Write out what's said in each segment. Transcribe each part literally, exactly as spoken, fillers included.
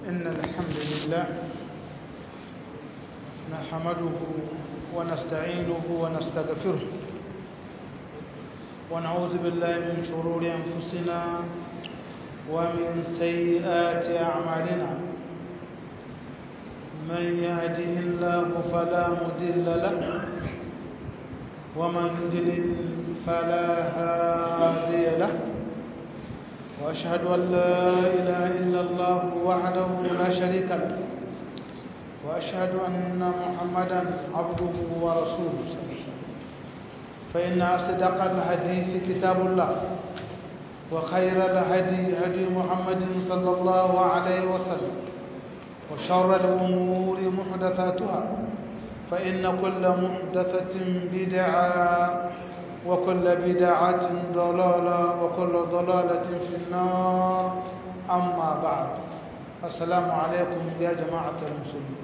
إن الحمد لله نحمده ونستعينه ونستغفره ونعوذ بالله من شرور أنفسنا ومن سيئات أعمالنا من يهده الله فلا مضل له ومن يضلل فلا هادي له وأشهد أن لا إله إلا الله وحده لا شريك له وأشهد أن محمدا عبده ورسوله فإن أصدق الحديث كتاب الله وخير الهدي هدي محمد صلى الله عليه وسلم وشر الأمور محدثاتها فإن كل محدثة بدعة وكل بدعة ضلالة وكل ضلالة في النار أما بعد السلام عليكم يا جماعة المسلمين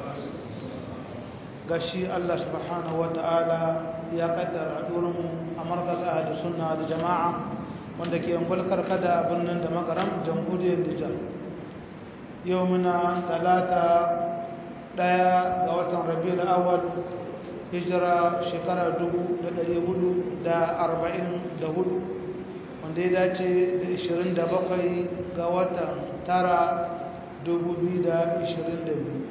gashi Allah subhanahu wa ta'ala ya kaddara haɗurinmu a markaz ahli sunna da jama'a wanda ke yankulkar kada birnin da makaram jamhuriyar Nijar yau muna talata ɗaya ga watan rabiul awwal hijira shekara dubu da ɗari hudu da arba'in da hudu wanda ya dace da ishirin da bakwai ga watan tara dubu biyu da ishirin da biyu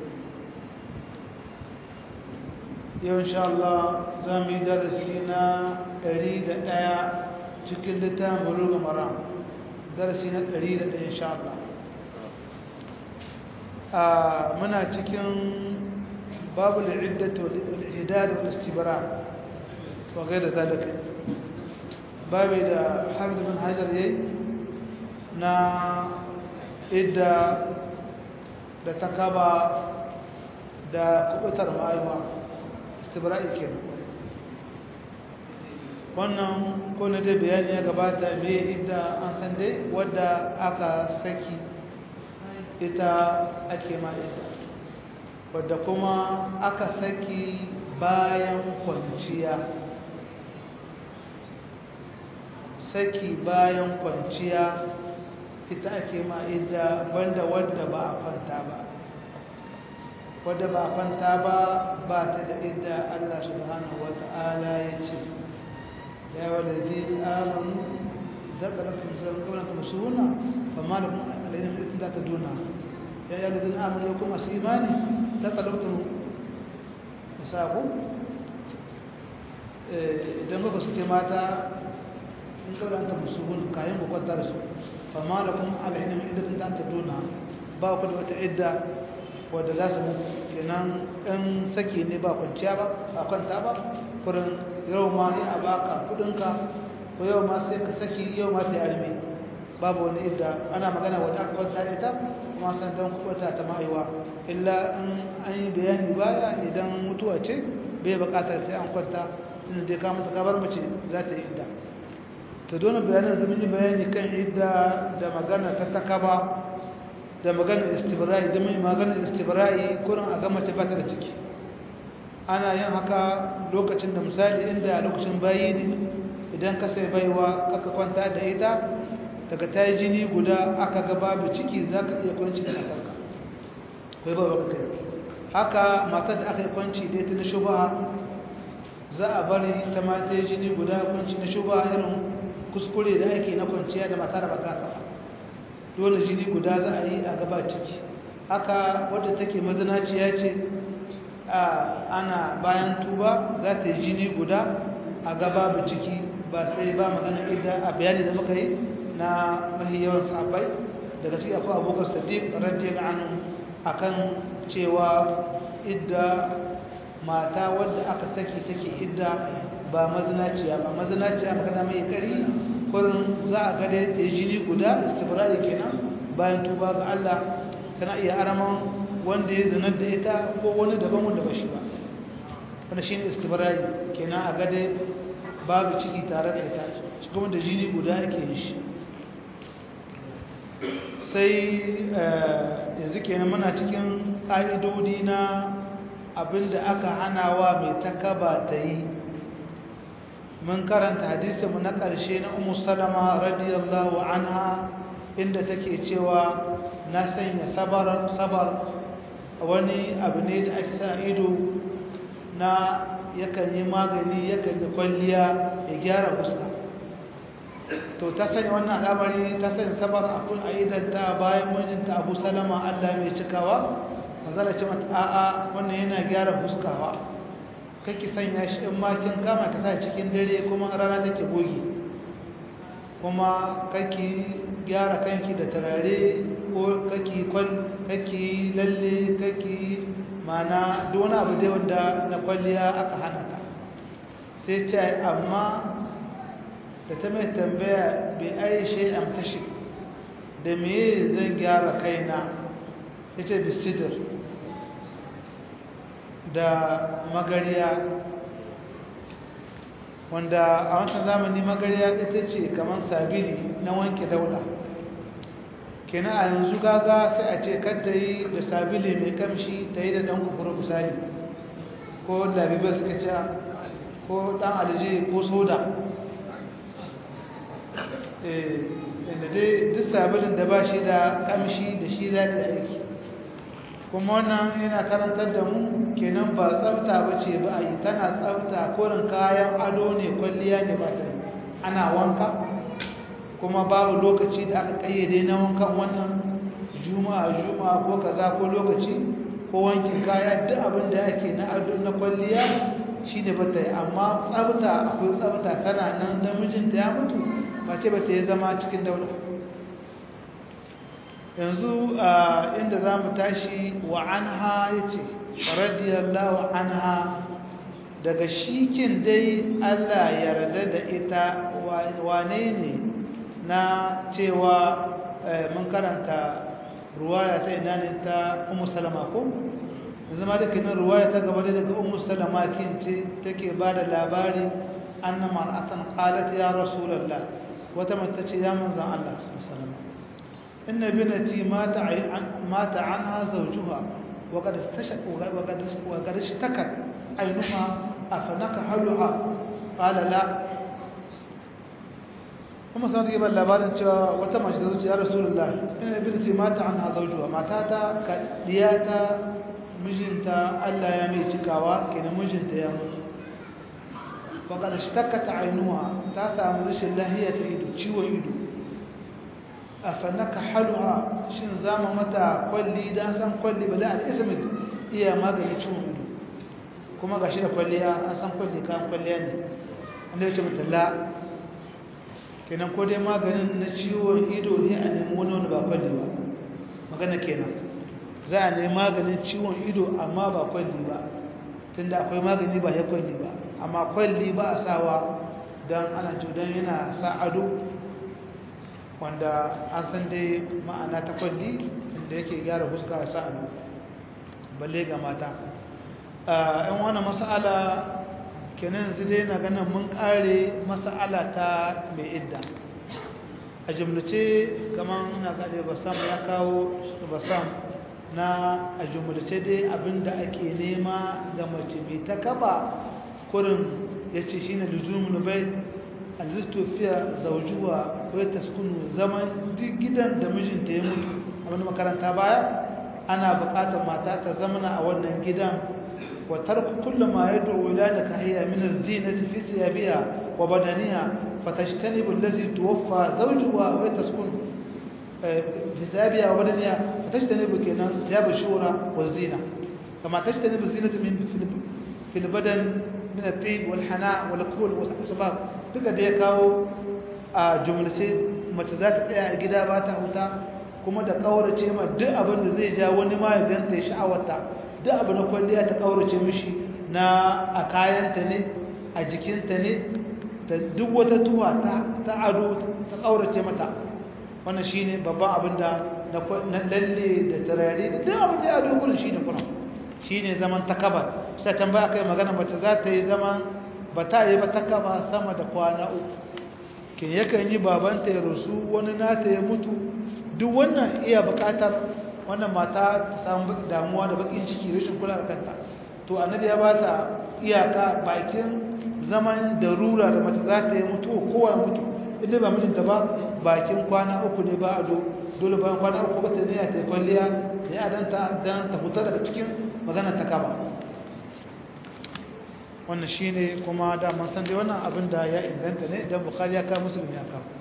yau insha Allah za mu yi darasi na ɗari da ɗaya cikin littafin Bulughul Maram darasi na ɗari da ɗaya insha Allah muna cikin babu al'iddatu wal ihdad wal istibra wa ghayr dhalika babu da Hafiz bin Hajar yayi na idda da takaba da kubutar ma'aiwa istibra'i kenan wannan ko na dai bayani ya gabata me idda an san dai wadda aka saki ita ake ma idda wadda kuma aka saki bayan kwanciya saki bayan kwanciya ita ake ma idda banda wadda ba a kwanta ba wadda ba a kwanta ba ba ta da idda Allah subhanahu wata'ala ya ce ya walazi amanu zaka lakum salam qabla tumsuna fama lakum alayhim idda taduna ya ya walazi amanu yakum asimani zaka lakum sabu idan ba su ke mata in qabla tumsuna kayan ba kwanta da su fama lakum alayhim idda taduna ba ku da wata idda wadda za su mutu kenan ɗan saki ne ba kwanciya ba a kwanta ba kurin yau ma sai a baka kudinka ko yau ma sai ka saki yau ma sai arme babu wani idda ana magana wadda aka kwanta da ita kuma san don kubata ta ma'aiwa illa in an yi bayani baya idan mutuwa ce bai bukatar sai an kwanta tunda dai ka mata kabar mace za ta yi idda to dole bayanin da mun yi bayani kan idda da magana ta takaba da maganar istibra'i da mai maganar istibra'i kurin a gama ta bata da ciki ana yin haka lokacin da misali inda lokacin bayi ne idan ka sai baiwa aka kwanta da ita daga ta yi jini guda aka ga babu ciki za ka iya kwanci da matarka kai ba baka kai haka matar da aka yi kwanci da ita na shubaha za a bari ta mata yi jini guda kwanci na shubaha irin kuskure da ake na kwanciya da mata da baka dole jini guda za a yi a gaba ciki haka wadda take mazinaciya ce ana bayan tuba za ta yi jini guda a gaba ba ciki ba sai ba magana idda a bayani da muka yi na mahi yawan sahabbai daga ciki akwai abokan sadiq radiyallahu anhu akan cewa idda mata wadda aka saki take idda ba mazinaciya ba mazinaciya magana mai kari kullum za a gade ta yi jini guda istibra'i kenan bayan tuba ga Allah tana iya araman wanda ya zinar da ita ko wani daban wanda ba shi ba wanda shi ne istibra'i kenan a gade babu ciki tare da ita shi kuma da jini guda ake yi shi sai yanzu kenan muna cikin ƙa'idodi na abinda aka hana wa mai takaba ta yi mun karanta hadisinmu na ƙarshe na Ummu Salama radiyallahu anha inda take cewa na sanya sabar sabar wani abu ne da ake sa ido na yakan yi magani yakan yi kwalliya ya gyara fuska to ta sanya wannan al'amari ta sanya sabar akun a idanta bayan mijinta Abu Salama Allah mai cikawa manzala ce mata a'a wannan yana gyara fuskawa kake sanya shi in ma kin kama ka sa cikin dare kuma rana take goge kuma kake gyara kanki da tarare ko kake kwal kake lalle kake mana duk wani abu dai wanda na kwalliya aka hana ka sai ce amma da ta mai tambaya bai aishe am tashi da me zan gyara kaina yace bisidir da magariya wanda a wancan zamani magariya ita ce kamar sabili na wanke dauda kenan a yanzu gaga sai a ce kar ta yi da sabili mai kamshi ta yi da dan kufuru misali ko labibar suka ce ko dan alji ko soda inda dai duk sabilin da ba shi da kamshi da shi za ta aiki kuma wannan yana karantar da mu kenan ba tsafta ba ce ba a yi tana tsafta korin kayan ado ne kwalliya ne ba ta yi ana wanka kuma babu lokaci da aka kayyade na wankan wannan juma'a juma'a ko kaza ko lokaci ko wankin kaya duk abin da yake na ado na kwalliya shine ba ta yi amma tsafta akwai tsafta tana nan da mijinta ya mutu ba ce ba ta yi zama cikin daula yanzu inda za mu tashi wa anha ya ce radiyallahu anha daga shikin dai Allah yarda da ita wane ne na cewa mun karanta ruwaya ta ina ne ta Ummu Salama ko yanzu ma dake nan ruwaya ta gaba daga Ummu Salama kin ce take ba da labari anna mar'atan qalat ya rasulullah wata mace ce ya manzon Allah sallallahu alaihi wasallam إن بنتي مات عن مات عنها زوجها وقد استشك وقد وقد اشتكت عينها أفنكحلها قال لا kuma sanar da ban labarin cewa wata mace ta zuci ya rasulullah ina binti mata anha zawjuha matata kadiyata mijinta Allah ya mai cikawa kenan mijinta ya mutu faqad ishtakat aynuha ta samu rashin lahiya ta ido ciwon ido afanaka haluha shin zama mata kwalli dan san kwalli bala al-ismi iya magani ciwon ido kuma gashi da kwalliya an san kwalli kan kwalliya ne wanda yace mata la kenan ko dai maganin na ciwon ido ne a nemi wani wanda ba kwalli ba magana kenan za a nemi maganin ciwon ido amma ba kwalli ba tunda akwai magani ba ya kwalli ba amma kwalli ba a sawa dan ana judan yana sa ado wanda an san dai ma'ana ta kwalli inda yake gyara fuska a sa'adu balle ga mata yan wani mas'ala kenan yanzu dai na ganin mun kare mas'ala ta mai idda a jumlace kamar ina gade basam ya kawo basam na a jumlace dai abinda ake nema ga mace mai ta kaba kurin ya ce shi ne luzumul bai alzistofiya zaujuwa wai taskunu zaman duk gidan da mijinta ya mutu a wani makaranta baya ana buƙatar mata ta zamana a wannan gidan wa tarku kullu ma yad'u ila nikahiya min az-zinati fi thiyabiha wa badaniha fatajtanibu allazi tuwaffa zawjuha wa taskunu fi thiyabiha wa badaniha fatajtanibu kenan thiyab ash-shura wa zina kama tajtanibu zinata min fi al-badan min at-tib wal hana wal kuhl wa sabab duka da ya kawo a jumlace mace za ta tsaya a gida ba ta huta kuma da kaurace ma duk abin da zai ja wani ma ya ganta ya sha'awarta duk abin da kwalliya ta kaurace mishi na a kayanta ne a jikinta ne da duk wata tuwa ta ado ta kaurace mata wannan shine babban abin da na lalle da tarare da duk abin da ya ado gurin shine kuma shine zaman takabar sai tambaya kai magana mace za ta yi zaman ba ta yi ba ta kaba sama da kwana uku kin yakan yi babanta ya rasu wani nata ya mutu duk wannan iya bukatar wannan mata ta samu damuwa da bakin ciki rashin kula da kanta to annabi ya bata iyaka bakin zaman darura da mace za ta yi mutu kowa mutu inda ba mijinta ba bakin kwana uku ne ba a do dole bayan kwana uku ba ta niyya ta yi kwalliya ta yi adanta don ta fita daga cikin maganar ta kaba wannan shi ne kuma daman san dai wannan abin da ya inganta ne idan bukari ya kawo musulmi ya kawo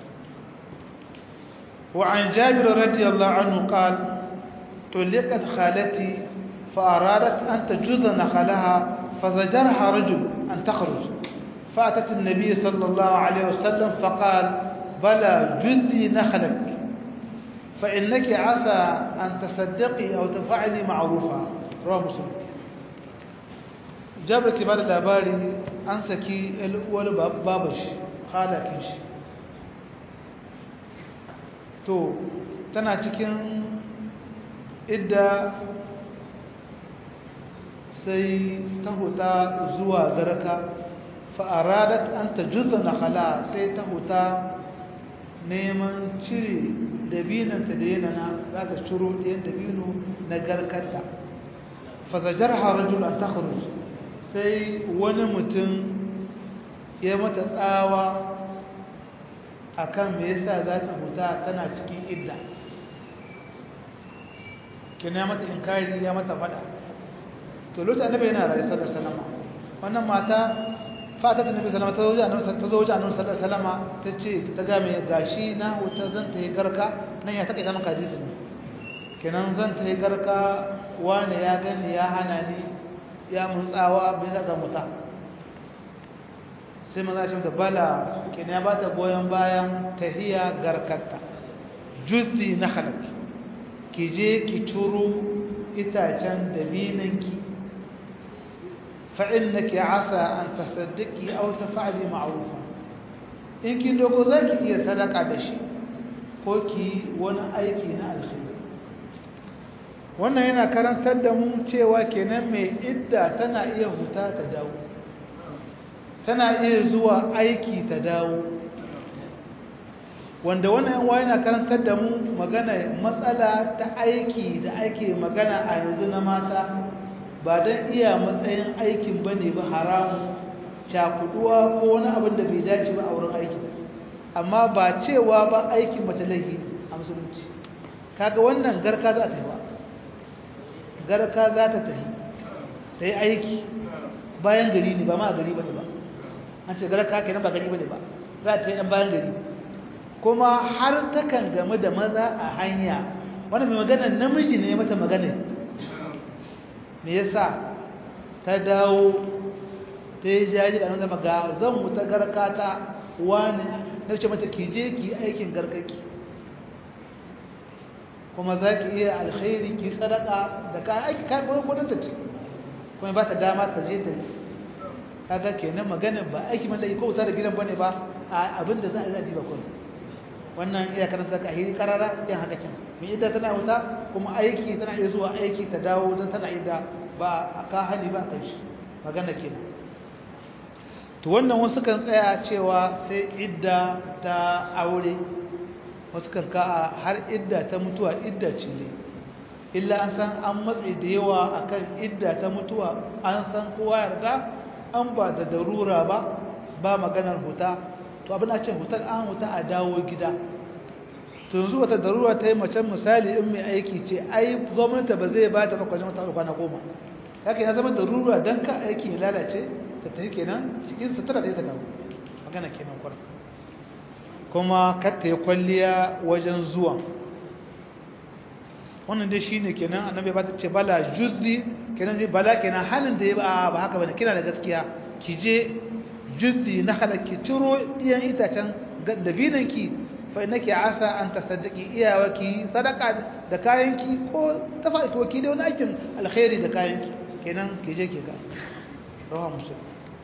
وعن جابر رضي الله عنه قال طلقت خالتي فأرادت أن تجوز نخلها فزجرها رجل أن تخرج فأتت النبي صلى الله عليه وسلم فقال بلى جذي نخلك فإنك عسى أن تصدقي أو تفعلي معروفا رواه مسلم. جابر كبار الأباري أنسكي الأول بابش خالكيش to tana cikin idda sai ta huta zuwa garka fa'aradat an ta juza na hala sai ta huta neman cire dabinanta da yanana za ta ciro ɗayan dabino na garkanta fazajar harajul an ta sai wani mutum ya mata tsawa akan me yasa za ta huta tana cikin idda kina ya mata inkari ya mata fada to lokacin annabi yana rayu sallallahu alaihi wasallam wannan mata fata ta nabi sallallahu alaihi wasallam ta zo wajen annabi sallallahu alaihi wasallam ta ce ta ga me gashi na huta zan ta yi garka nan ya take zaman hadisi kenan zan ta yi garka wani ya gani ya hana ni ya mun tsawa bai saka muta sai maza ce da bala kina ba ta goyon bayan tahiya garkarta juzi na halak ki je ki turo itacen dabinanki fa innaki asa an tasaddaqi aw taf'ali ma'rufa in kin dogo zaki iya sadaka da shi ko ki wani aiki na alkhairi wannan yana karantar da mu cewa kenan mai idda tana iya huta ta dawo tana iya zuwa aiki ta dawo wanda wannan yan yana karantar da mu magana matsala ta aiki da ake magana a yanzu na mata ba don iya matsayin aikin ba ne ba haramu cakuduwa ko wani abin da bai dace ba a wurin aiki amma ba cewa ba aikin mace laifi a musulunci kaga wannan garka za ta yi ba garka za ta tafi ta yi aiki bayan gari ne ba ma gari ba ne ba an ce garka kenan ba gari ba ne ba za ta yi ɗan bayan gari kuma har takan game da maza a hanya wani mai magana namiji ne mata magana me yasa ta dawo ta yi jaji a nan zama ga zan wuta garka ta wani na ce mata ki je ki aikin garkaki kuma za ki iya alkhairi ki sadaka da kayan aiki kayan gudun ta ce kuma ba ta dama ta je ta yi kaga kenan maganin ba aiki mallaki ko wuta da gidan bane ba a abin da za a yi zaɗi ba kuma wannan iya karanta ka hiri karara yin haka kin mun ita tana wuta kuma aiki tana iya zuwa aiki ta dawo don tana ida ba a ka hali ba kan shi magana kenan to wannan wasu kan tsaya cewa sai idda ta aure wasu kan ka har idda ta mutuwa idda ce ne illa an san an matsi da yawa akan idda ta mutuwa an san kowa yarda an ba da darura ba ba maganar huta to abin a ce hutar an huta a dawo gida to yanzu wata darura ta yi macen misali in mai aiki ce ai gwamnati ba zai ba ta kwakwajin wata kwana goma haka ya zama darura don ka aiki ya lalace ta tafi kenan cikin sutura da ta dawo magana kenan kwarar kuma katta ya kwalliya wajen zuwa wannan dai shine kenan annabi ba ta ce bala juzzi kenan dai bala kenan halin da ya ba haka bane kina da gaskiya ki je juzzi na halaki ciro iyan itacen dabinanki fa innaki asa an tasaddaqi iyawaki sadaka da kayanki ko tafaiki waki da wani aikin alkhairi da kayanki kenan ki je ki ga rawa muslim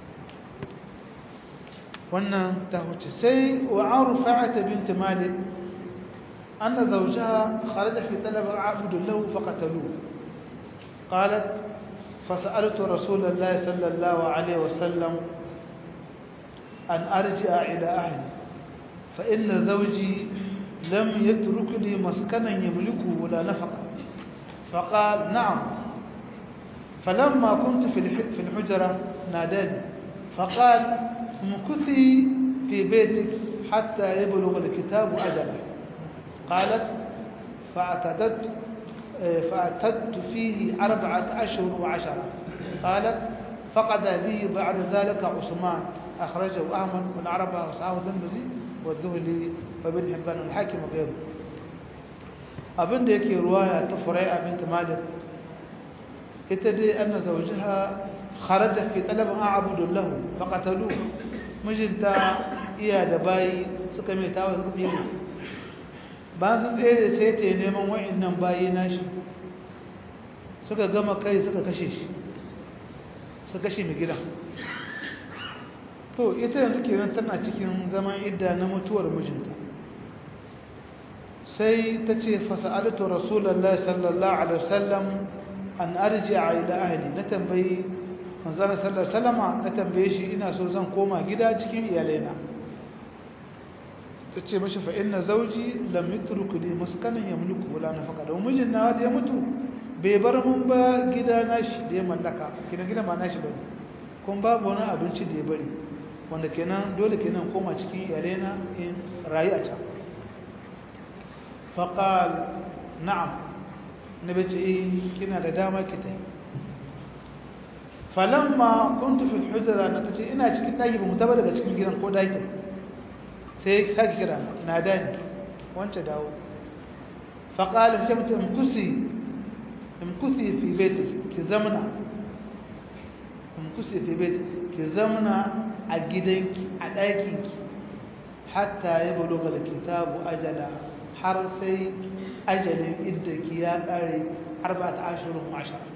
wannan ta huce sai wa arfa'at bint malik anna zawjaha kharaja fi talab abd lahu faqataluhu qalat فسألت رسول الله صلى الله عليه وسلم أن أرجع إلى أهلي فإن زوجي لم يترك لي مسكنا يملكه ولا نفقة فقال نعم فلما كنت في الحجرة ناداني فقال مكثي في بيتك حتى يبلغ الكتاب أجله قالت فاعتدت فاعتدت فيه أربعة أشهر وعشرة قالت فقد به بعد ذلك عثمان أخرجه أحمد بن عربة وأصحاب الترمذي والذهلي وابن حبان والحاكم وغيره. abin da yake ruwaya ta Furai'a bint Malik ita dai anna zawjaha kharaja fi talab a'budu lahu faqatalu mijinta iya da bayi suka mai tawa suka tsere ba sun tsere sai ta neman wa'annan bayi nashi suka gama kai suka kashe shi suka kashe mai gidan. to ita yanzu kenan tana cikin zaman idda na mutuwar mijinta sai ta ce fasa'alatu rasulullahi sallallahu alaihi wasallam an arji'a ila ahli na tambayi manzon sallallahu alaihi wasallama na tambaye shi ina so zan koma gida cikin iyalaina. ta ce mashi fa inna zawji lam yatruku li maskanan yamliku wala nafaqa da mijin na da ya mutu bai bar mun ba gida nashi da ya mallaka kina gida ma nashi bane kun babu wani abinci da ya bari wanda kenan dole kenan koma cikin iyalaina in rayu a can. faqal na'am nabi ce kina da dama ki tayi. falamma kuntu fil hujra na tace ina cikin daki ba mu taba daga cikin gidan ko daki sai saki kira na dani wance dawo faqala sai mutum kusi imkusi fi baiti ki zamna imkusi fi baiti ki zamna a gidanki a dakinki hatta ya buluga kitabu ajala har sai ajalin iddaki ya kare arba'at ashurun wa ashar.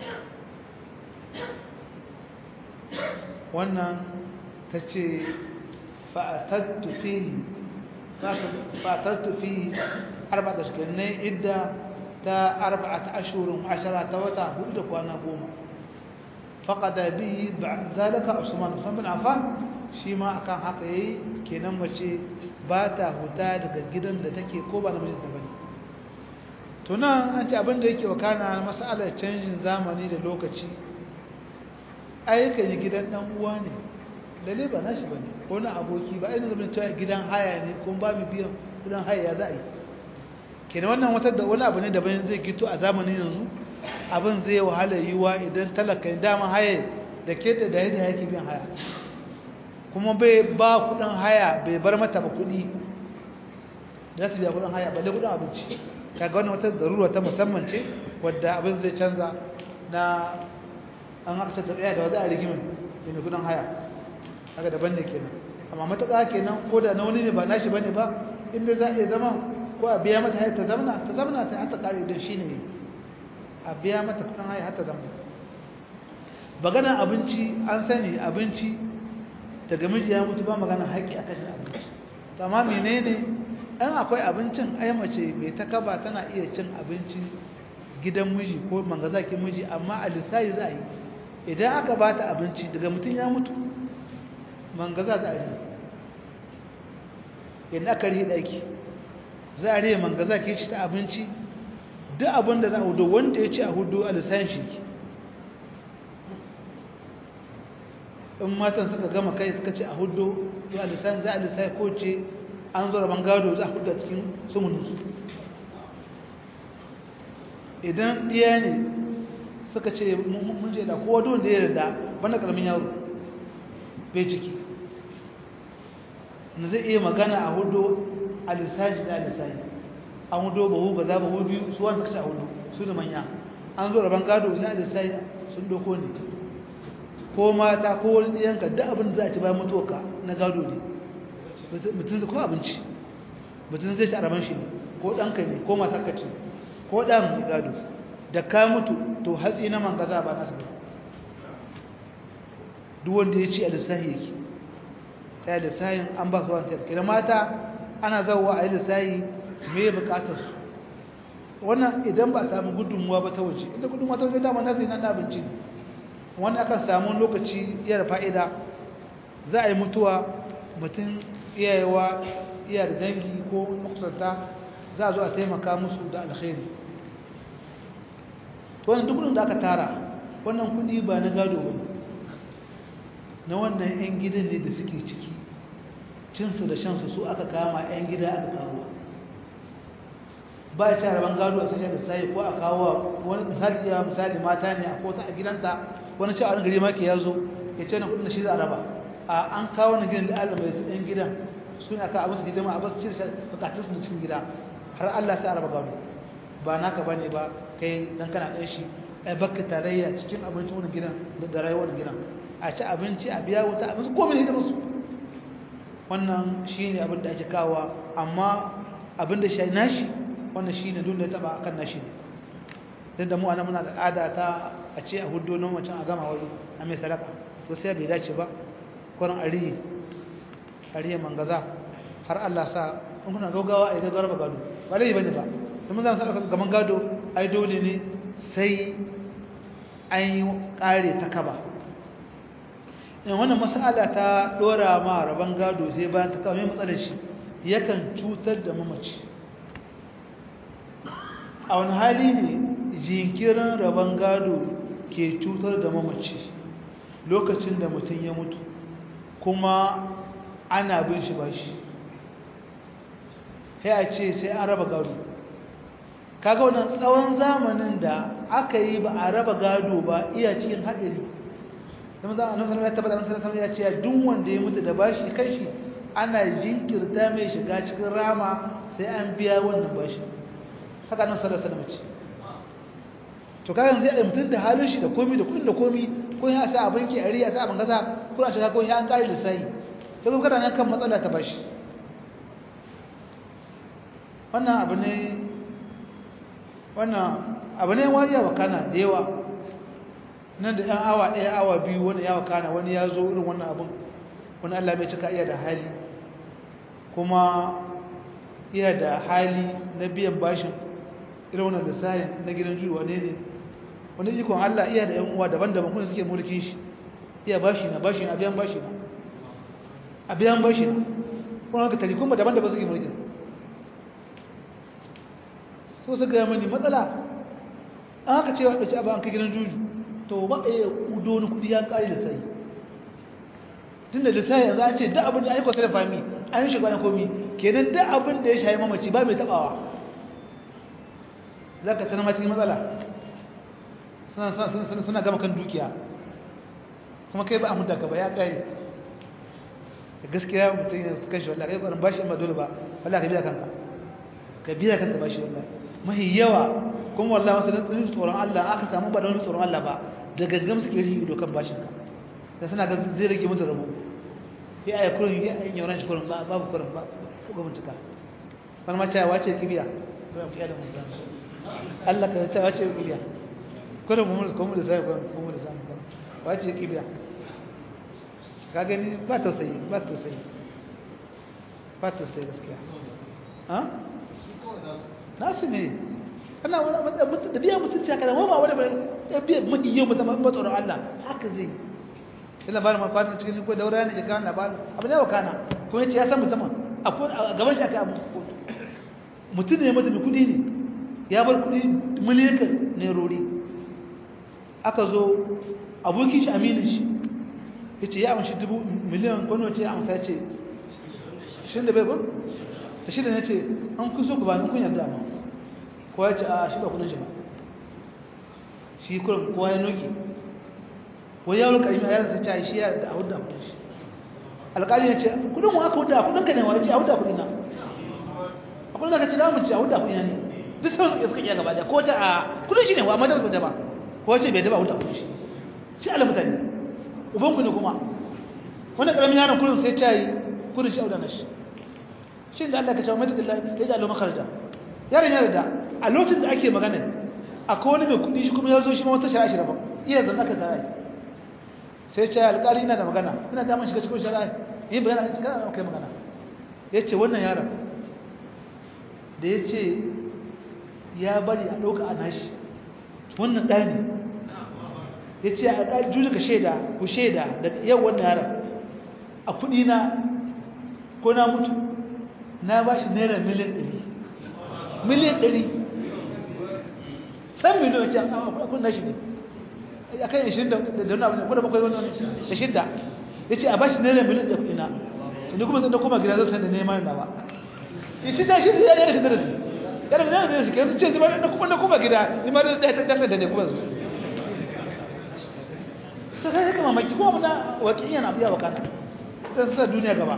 wannan tace fa'atattu fihi fa'atattu fihi arba'at ashhur ne idda ta arba'at ashhurun wa ashara ta wata hudu da kwana goma. faqada bihi ba'd zalika Usman bin Affan shi ma akan haka yayi kenan mace ba ta huta daga gidan da take ko ba namijin ta bane. to nan an ce abin da yake wakana mas'alar canjin zamani da lokaci ayyukan gidan dan uwa ne lalle ba nashi bane ko na aboki ba irin zaman cewa gidan haya ne kun ba mu biyan gidan haya ya za a yi kenan wannan wata da wani abu ne daban zai gito a zamanin yanzu abin zai wahala yiwa idan talaka dama haya da ke da da yake biyan haya kuma bai ba kudin haya bai bar mata ba kudi da su biya kudin haya balle kudin abinci kaga wannan wata darura ta musamman ce wadda abin zai canza na an haka ta tsaya da wanda a rigimin da mai kudin haya kaga daban ne kenan amma mataka kenan ko da na wani ne ba nashi bane ba inda za a iya zama ko a biya mata haya ta zamana ta zamana ta hata kare idan shine a biya mata kudin haya hata zamana. Bagana abinci an sani abinci daga miji ya mutu ba magana haƙi a kashin abinci. To amma menene an akwai abincin ai mace mai ta kaba tana iya cin abinci gidan miji ko mangazakin miji amma a lissayi za a yi idan aka ba ta abinci daga mutum ya mutu mangaza za a yi idan aka rihe ɗaki za a rihe mangaza ke ci ta abinci duk abin da za a hudu wanda ya ci a hudu a lissayin shi in matan suka gama kai suka ce a hudu a lissayin za a lissayi ko ce an zo rabon gado za a hudu a cikin sumuninsu idan ɗiya ne suka ce mun je da kowa don da ya yarda banda ƙaramin yaro bai ciki na zai iya magana a hudu a lissaji da lissaji an hudu bahu ba za bahu biyu su wanda suka ce a hudu su da manya an zo rabon gado sai a lissaji sun doko ne ko mata ko wani ɗiyanka duk abin da za a ci bayan mutuwarka na gado ne mutum zai ko abinci mutum zai ci a rabon shi ne ko ɗanka ne ko matarka ce ko ɗan mai gado da ka mutu to hatsi na mangaza ba nasu ba duk wanda ya ci a lissahi yake ta yi lissahin an ba su wani tafi da mata ana zauwa a yi lissahi mai bukatar su wannan idan ba a samu gudunmuwa ba ta waje inda gudunmuwa ta waje dama nasu nan abinci wani akan samu lokaci iya da fa'ida za a yi mutuwa mutum iyayewa iya da dangi ko makusanta za a zo a taimaka musu da alkhairi to wannan duk da aka tara wannan kudi ba na gado ba na wannan yan gidan ne da suke ciki cinsu da shansu su aka kama yan gida aka kawo ba ya ci rabon gado a sashen da sai ko a kawo wani misali ya misali mata ne a kota a gidanta wani ci a wani gari maki ya zo ya ce na kudin da shi za a raba a an kawo na gidan da Allah mai ɗan gidan su ne aka abin su hidima a basu cire bukatun su cikin gida har Allah sai a raba gado ba naka bane ba kai dan kana ɗan shi ai baka tarayya cikin abincin wani gidan da rayuwar gidan a ci abinci a biya wuta abin su komai hidima su wannan shine abin da ake kawo amma abin da shi nashi wannan shine dole ya taba akan nashi ne dan da mu ana muna da al'ada ta a ce a huddo nan wancan a gama wai a mai sadaka to sai bai dace ba kuran arihi arihi mangaza har Allah sa in kuna gaugawa ai ga garba gado ba dai bane ba mun zan sadaka gaman gado ai dole ne sai an yi kare ta kaba in wannan mas'ala ta dora ma raban gado sai bayan ta kaba mai matsalar shi yakan cutar da mamaci a wani hali ne jinkirin raban gado ke cutar da mamaci lokacin da mutum ya mutu kuma ana bin shi bashi sai a ce sai an raba gado kaga wannan tsawon zamanin da aka yi ba a raba gado ba iya cikin haɗari kuma za a nufin ya tabbata nufin sanar ya ce duk wanda ya mutu da bashi kashi ana jinkirta mai shiga cikin rama sai an biya wannan bashi haka nan sallar sallar mace to kayan zai mutum da halin shi da komi da kudin da komi ko ya sa abin ki a riya sa abin kasa ko a shiga ko ya an kare lissahi to kuma kana nan kan matsala ta bashi wannan abu ne wannan abu ne wani ya wakana da yawa nan da ɗan awa ɗaya awa biyu wani ya wakana wani ya zo irin wannan abin wani Allah mai cika iya da hali kuma iya da hali na biyan bashin irin wannan lissahin na gidan juyi wane ne wani ikon Allah iya da 'yan uwa daban-daban kuma suke mulkin shi iya bashi na bashi na biyan bashi na a biyan bashi na kuma haka tari kuma daban-daban suke mulkin so su gaya mani matsala an haka cewa ɗauki abu an kai gidan juju to ba a yi udo wani kudi ya ƙari lissahi tun da lissahi yanzu an ce da abin da aiko sai da fami an yi shiga na komi kenan da abin da ya shayi mamaci ba mai taɓawa za ka sanar cikin matsala suna gama kan dukiya kuma kai ba a mutaka ba ya ƙari da gaskiya mutum ya kan shi wallahi kai ƙwarin bashi ma dole ba wallahi ka biya kanka ka biya kanka bashi wallahi mahi yawa kuma wallahi wasu da tsoron Allah aka samu ba da wani tsoron Allah ba da gaggam suke rihi ido kan bashin ka da suna ga zai rage musu rabo ya aya kurin ya yin yauran shi kurin babu kurin ba ko ga mutuka wani ma cewa wace kibiya ko ya da mutum Allah ka ta wace kibiya kurin mu mu kuma da sai kuma mu da sai wace kibiya ka gani ba tausayi ba tausayi ba tausayi gaskiya ha nasu ne ana wani da biya mutunci haka da ma ba wani ya biya mafi yau mutum ba tsoron Allah haka zai yi ina ba da mafarin cikin ko daura ne ya kawo labarin abu ne wa kana kuma yace ya san mutumin a gaban shi aka abu mutum ne mutum kudi ne ya bar kudi miliyan nerori aka zo abokin shi aminin shi yace ya amshi dubu miliyan kwano ce ya amsa ce shi da bai ba ta shi da ne ce an kuso ku ba ni kun yarda ma ko ya ce a shi ba kudin shi ba shi kurin kowa ya noki wani yawon ƙarfi a yaran sai shi ya da a hudu a kudin shi alƙali ya ce kudin mu aka hudu a kudin ka ne wa ya ce a hudu a kudin na a kudin da ka ce na mun ce a hudu a kudin na ne duk sauran suka iya gaba da ko ta a kudin shi ne wa amma da su ba ko ya ce bai daba a hudu a kudin shi shi ala mutane ubanku ne kuma wani ƙaramin yaron kudin sai ta yi kudin shi a hudu shi shi da Allah ka ce wa mai da ya ji aloma kharja yaron ya da a lokacin da ake magana akwai wani mai kudi shi kuma ya zo shi ma wata shari'a shi daban iya zanna ka zara sai ce alƙali ina da magana ina da mun shiga cikin shari'a yin bayana a cikin kai magana ya ce wannan yaron da ya ce ya bari a ɗauka a nashi wannan ɗani ya ce alƙali juji ka shaida ku shaida da yau wannan yaron a kuɗi na ko na mutu na ba shi naira miliyan ɗari miliyan ɗari san miliyan ce a kun nashi ne a kan ashirin da wani abu ne wadda bakwai wani da shidda ya ce a ba shi naira miliyan ɗari na tuni kuma zan da kuma gida zai san da neman na ba ya shi da shi ya yi da darasi kada da zai shi kai ce ba kuma na kuma gida ni ma da da da ne kuma su to kai kuma maki kuma na wakiyan abu ya wakana dan sa duniya gaba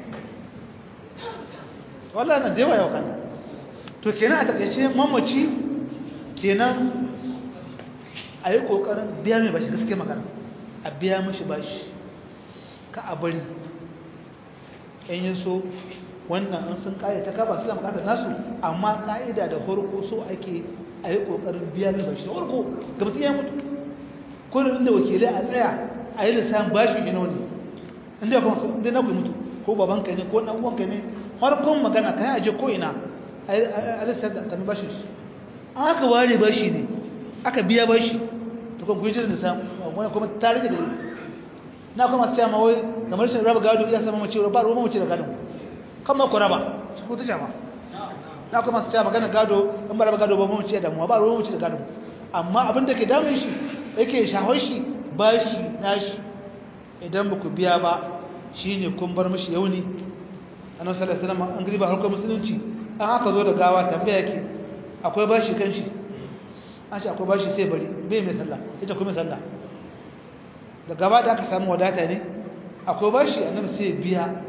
wallahi na dewa ya wakana to kenan a takeice mamaci kenan ayi kokarin biya mai bashi gaskiya magana a biya mishi bashi ka a bari in yi so wannan an sun kaya ta kaba suna bukatar nasu amma ka'ida da farko so ake a yi kokarin biya mai bashi da farko ga mutum ya mutu ko da inda wakilai a tsaya a yi lissafin bashi gina wani inda ya kuma inda na ku mutu ko babanka ne ko ɗan uwanka ne farkon magana ka yi aje ko ina a lissafin da kami bashi shi an aka ware bashi ne aka biya bashi ta kuma kuyi jirin lissafin wani kuma tare da na kuma sai ma wai kamar shi raba gado iya sama mace ba ruwa mace da gado kan ma ku raba shi ko ta jama na kuma sai magana gado in ba raba gado ba mace da mu ba ruwa mace da gado amma abin da ke damun shi yake shahon shi bashi nashi idan ba ku biya ba shine kun bar mishi yauni annabi sallallahu alaihi wasallam an griba harkar musulunci an aka zo da gawa tambaya yake akwai bashi kan shi an ce akwai bashi sai bari bai mai sallah yace kuma sallah da gaba da aka samu wadata ne akwai bashi annabi sai biya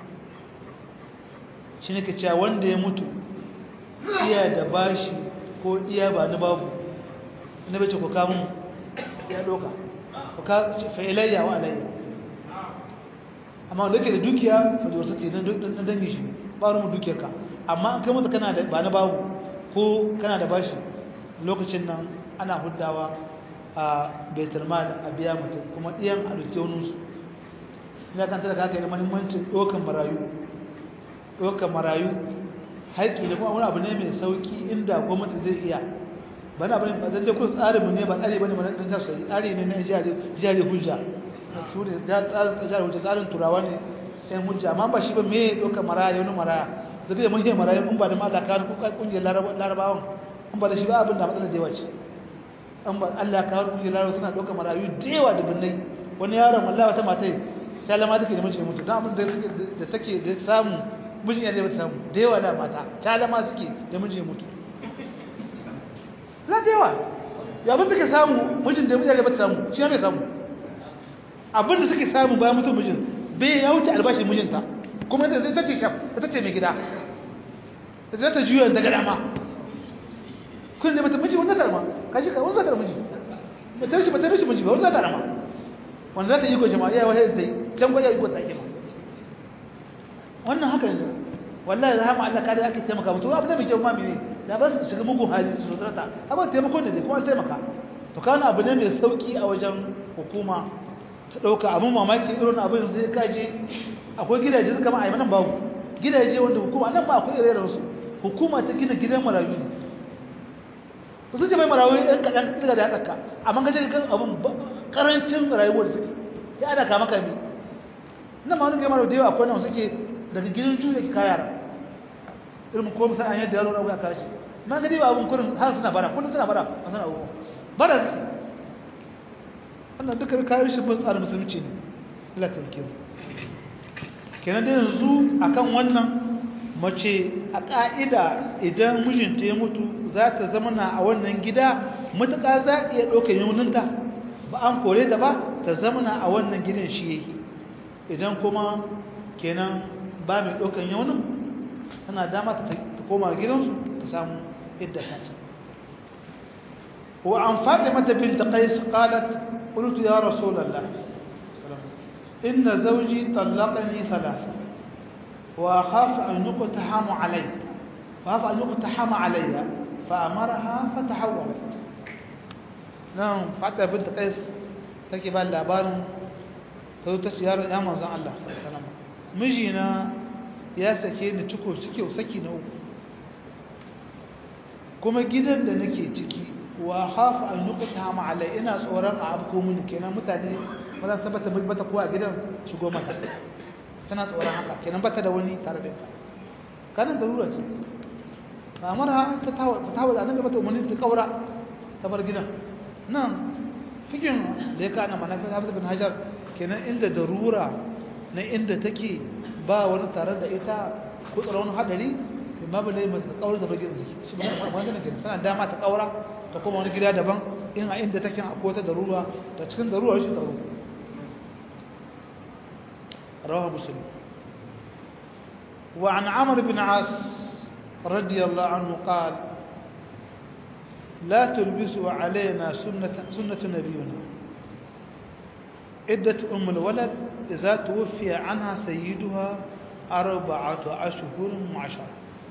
shi ne ke cewa wanda ya mutu iya da bashi ko iya ba ni babu annabi ce ku kamun ya doka ku ka fa ilayya wa alayya amma wanda yake da dukiya fa wasu ce dan dangi shi ba rumu dukiyar ka amma an kai mutu kana da ba ni babu ko kana da bashi lokacin nan ana huddawa a baitul mal a biya mutum kuma ɗiyan a duke wani su ina kan tada haka da muhimmancin ɗaukar marayu ɗaukar marayu haƙƙi da kuma wani abu ne mai sauƙi inda gwamnati zai iya ba na bane ba zan dai kun tsarin mu ne ba tsari bane mana dan tafsiri tsari ne na jari jari hujja su ne tsarin jari hujja tsarin turawa ne ɗan hujja amma ba shi ba me ɗaukar maraya wani maraya zai da mun yi maraya in ba da ma da kan kungiyar larabawan in ba da shi ba abin da matsalar da yawa ce an ba Allah ka haru kungiyar larabawa suna ɗaukar marayu da yawa da binnai wani yaron wallahi wata matai ta lama take da mace mutu dan abin da take da samu mijin ya ba ta samu da yawa da mata ta lama suke da mijin mutu la da yawa ya abin take samu mijin da mijin ya ba ta samu shi ne samu abin da suke samu bayan mutum mijin bai ya wuce albashi mijinta kuma ita zai tace kaf ita ce mai gida ita ta juya daga dama kun da mata miji wannan karama kashi ka wannan karama miji ba ta shi ba ta rishi miji ba wannan karama wannan za ta yi ko jama'a ya wahai dai can ko ya yi ko ta kima wannan haka ne wallahi zama Allah kada yake taimaka mutu abu da mai kyau ma mene da ba su shiga mugun hali su sotarta amma taimako ne dai kuma taimaka to kana abu ne mai sauki a wajen hukuma ta dauka abun mamaki irin abin zai kaje akwai gidaje suka ma aimanan babu gidaje wanda hukuma nan ba akwai irin su hukuma ta gina gidan marayu ne to su ce mai marayu ɗan kaɗan ka da ya tsaka amma gaje kan abun karancin rayuwar suke ya ana kama kame nan ma wani kai marayu da yawa akwai nan suke daga gidan juya ki kayara irin ko musa an yadda yaro na wuya kashi ma gani ba abun kurin har suna bara kullum suna bara a suna abubuwa bara suke wannan duka kayan shi bin tsarin musulunci ne Allah ta rike kenan da yanzu akan wannan mace a ƙa'ida idan mijinta ya mutu za ta zama na a wannan gida matuƙa za a iya ɗaukar yauninta ba an kore ta ba ta zama na a wannan gidan shi yake idan kuma kenan ba mai ɗaukar yaunin tana dama ta koma gidansu ta samu idda ta wa an faɗi mata binta qais qalat qultu ya rasulullah inna zawji talaqani thalatha وأخاف أن يقتحم علي فأخاف أن يقتحم علي فأمرها فتحولت نعم فأتى بنت قيس تكي بقى اللابان تقول تسيار يا منزع الله صلى الله عليه وسلم مجينا يا سكين تكو سكي وسكي نو كما جدا da nake ciki wa khafu an yuqtahama alai ina tsoron a abko mun kenan mutane ba za su tabbata bata ko a gidan shigo mata tana tsoron haka kenan bata da wani tare da ita kanin darura ce amara ta tawo da annabi bata umarni ta kaura ta bar gidan nan fikin da ya kana manafi Hafiz bin Hajar kenan inda darura na inda take ba wani tare da ita ko tsoron hadari babu lai mai kaura da bagin shi ba magana ke tana dama ta kaura ta koma wani gida daban in a inda take akwai ta darura ta cikin darura shi tsaro rawahu muslim wa an amr bin as radiyallahu anhu qala لا تلبسوا علينا سنة سنة نبينا عدة أم الولد إذا توفي عنها سيدها أربعة أشهر وعشرة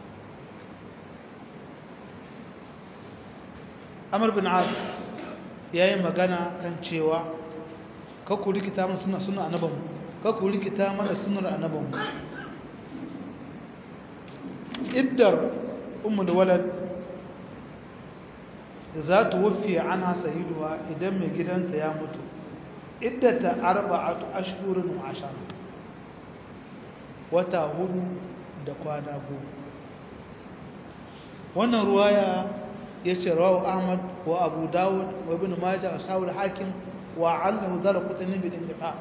أمر بن عاص يا إما جانا كان شيوا كقولي كتاب سنة سنة أنا بوم كقولي كتاب سنة أنا بوم إدر أم الولد za ta wufi ana sayiduwa idan mai gidansa ya mutu iddata arba'atu ashhurin wa ashara wata hudu da kwana goma wannan ruwaya yace rawu ahmad wa abu dawud wa ibn majah asawul hakim wa allahu darqutni bil inqa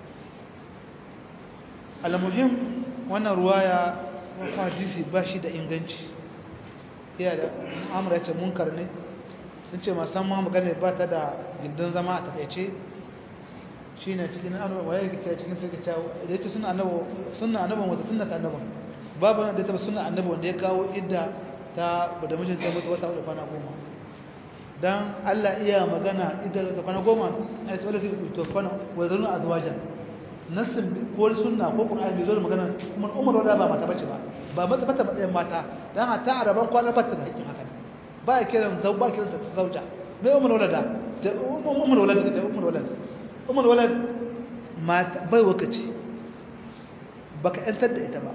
al-muhim wannan ruwaya wa hadisi bashi da inganci ya da amra yace munkar ne sun ce musamman magana ba ta da gindin zama a takaice shi ne cikin annabawa waye yake cikin sai ka cewa da yace sunna annabawa sunna annabawa wata sunna annabawa babu da ta sunna annabawa wanda ya kawo idda ta da mijin ta mutu wata da kwana goma dan Allah iya magana idda ta kwana goma ai tsawala ta kwana wa zaluna azwajan nasin ko sunna ko qur'ani bai zo magana kuma umar wada ba mata bace ba ba mata bata matsayin mata dan ta araban kwana bata da hakkin haka ba kiran zau ba kiran ta zauja mai umar walada da umar walada da umar walada umar walad mata bai wakaci baka yantar da ita ba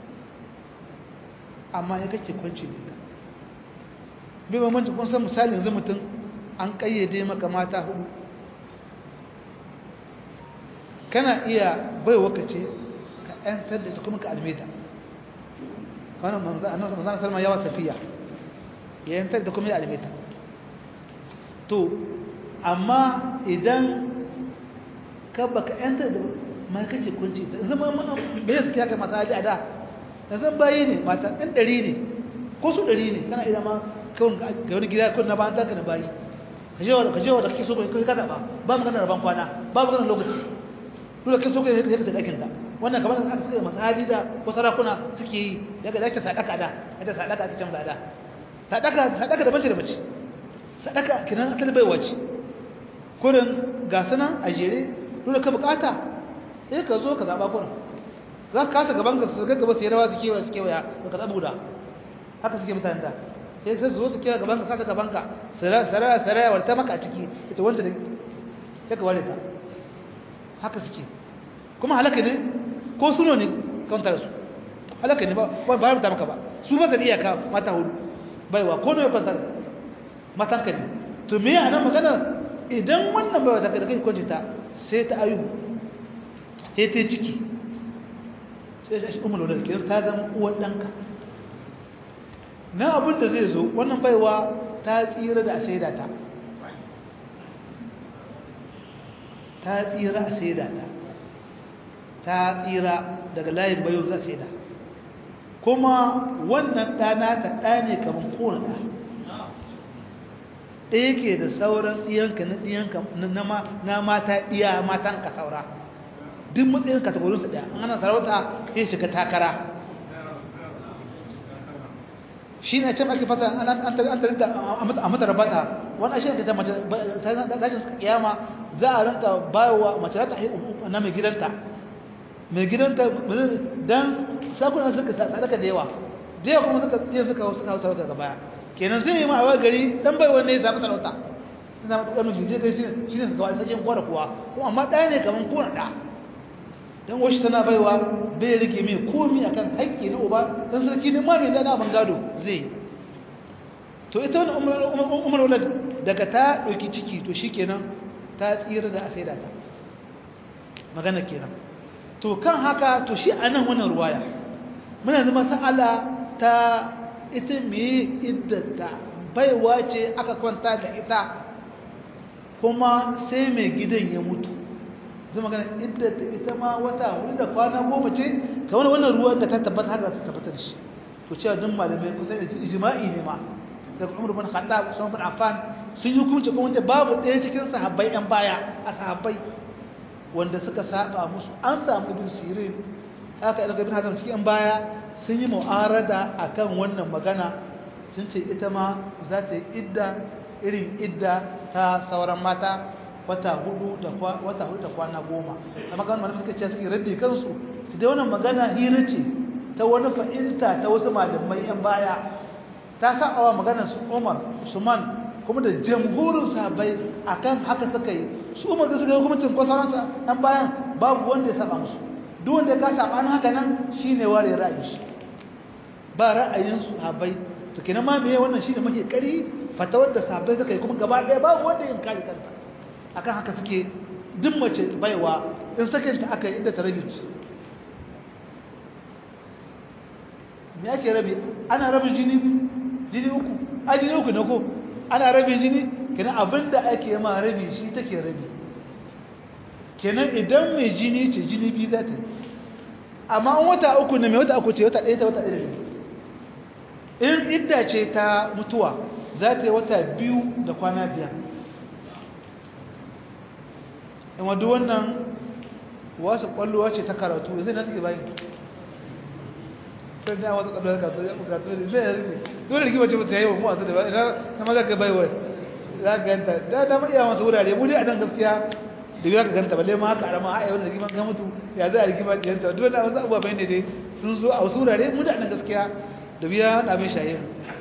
amma ya kake kwanci da ita bai mamanta kun san misali yanzu mutum an kayyade maka mata hudu kana iya bai wakaci ka yantar da ita kuma ka almeta wannan manzo annabi sallallahu alaihi wasallam yawa safiya ya yantar da kuma ya almeta to amma idan ka baka yantar da ma kake kunci zama mana bai suke haka mata a da da zan bayi ne mata ɗan ɗari ne ko su ɗari ne kana idan ma kawai ga wani gida kawai na bayan taka na bayi ka je wa da kake so kai ka zaɓa ba magana rabon kwana ba magana lokaci dole kai so kai sai ka ɗakin ta wannan kamar aka suka masu hali da ko sarakuna suke yi daga da ake sadaka da ita sadaka ake canza da sadaka sadaka da bace da bace sadaka kinan asali bai wace kurin ga sanan a jere dole ka bukata sai ka zo ka zaba kurin za ka kasa gaban ka su ga gaba sai rawa su kewa su kewa ka zabu da haka suke mutanen da sai ka zo su kewa gaban ka kasa gaban ka sara sara sara warta maka a ciki ita wanda da sai ka ware ta haka suke kuma halaka ne ko suno ne kantar su halaka ne ba ba ta maka ba su ba da iyaka mata hudu baiwa ko ne fasar matan ka ne to me ana magana idan wannan baiwa ta kai kwanci ta sai ta ayu sai ta ciki sai shi umar da ke ta zama uwar danka na abin da zai zo wannan baiwa ta tsira da saida ta ta tsira a saida ta ta tsira daga layin bayo za saida kuma wannan ɗana ta ɗa ne kamar kowane ɗa ɗaya ke da sauran ɗiyanka na ɗiyanka na mata ɗiya matan ka saura duk matsayin kategorinsu ɗaya an ana sarauta ya shiga takara shi ne can ake fata an tarinta a mata rabata wani ashe ka mace dajin kiyama za a rinka bayowa mace za ta haihu na mai gidanta mai gidanta don sakunan suka sadaka da yawa da yawa kuma suka yi suka suka hau sarauta daga baya kenan zai yi ma'awar gari dan bai wanne ya zama sarauta sun zama ɗan mafi zai kai shi ne suka wani sakin kowa da kowa kuma amma ɗaya ne kamar kowane ɗa don wasu tana baiwa bai rike mai komi akan haƙƙi na uba don sarki ne ma mai dana abin gado zai to ita wani umar wala daga ta ɗauki ciki to shi kenan ta tsira da a sai da ta magana kenan to kan haka to shi a nan wannan ruwaya muna zama sa'ala ta ita mai iddata baiwa ce aka kwanta da ita kuma sai mai gidan ya mutu zai magana iddata ita ma wata hudu da kwana goma ce ka wani wannan ruwan da ta tabbata haka ta tabbata da shi to cewa duk malamai kusan da ijma'i ne ma daga Umar bin Khattab Usman bin Affan sun yi hukunci kuma wanda babu ɗaya cikin sahabbai ɗan baya a sahabbai wanda suka saba musu an samu Ibn Sirin haka daga Ibn Hazm cikin baya sun yi mu'arada akan wannan magana sun ce ita ma za ta yi idda irin idda ta sauran mata wata hudu da wata hudu da kwana goma amma kan malamai suka ce suke raddi kansu su dai wannan magana hira ce ta wani fa'ilta ta wasu malamai yan baya ta sa awa maganar su Umar Usman kuma da jamhurin sahabbai akan haka suka yi su Umar da suka yi hukuncin ko sauran sa an bayan babu wanda ya saba musu duk wanda ya ka saba an haka nan shine ware ra'ayin shi ba ra'ayin sahabbai to kenan ma meye wannan shine muke kari fatawar da sahabbai suka yi kuma gaba ɗaya babu wanda yin kare kanta akan haka suke duk mace baiwa in sakinta aka yi inda ta rabi me ake rabi ana rabin jini jini uku a jini uku ne ko ana rabin jini kenan abinda ake ma rabi shi take rabi kenan idan mai jini ce jini biyu za ta yi amma an wata uku ne mai wata uku ce wata ɗaya ta wata ɗaya da in idda ce ta mutuwa za ta yi wata biyu da kwana biyar in wadda wannan wasu kwallowa ce ta karatu zai na suke bayan sai da wasu kwallowa karatu ya bukatu ne zai yanzu dole rigima ce mutu ya yi wa mu'azu da ba na maza ka baiwa za ka ganta da ta ma iya masu wurare mu dai a nan gaskiya da biya ka ganta balle ma haka arama a yau da rigima ka mutu ya zai a rigima ta yanta dole na wasu abubuwa bai ne dai sun zo a wasu wurare mu da a nan gaskiya da biya na mai shayin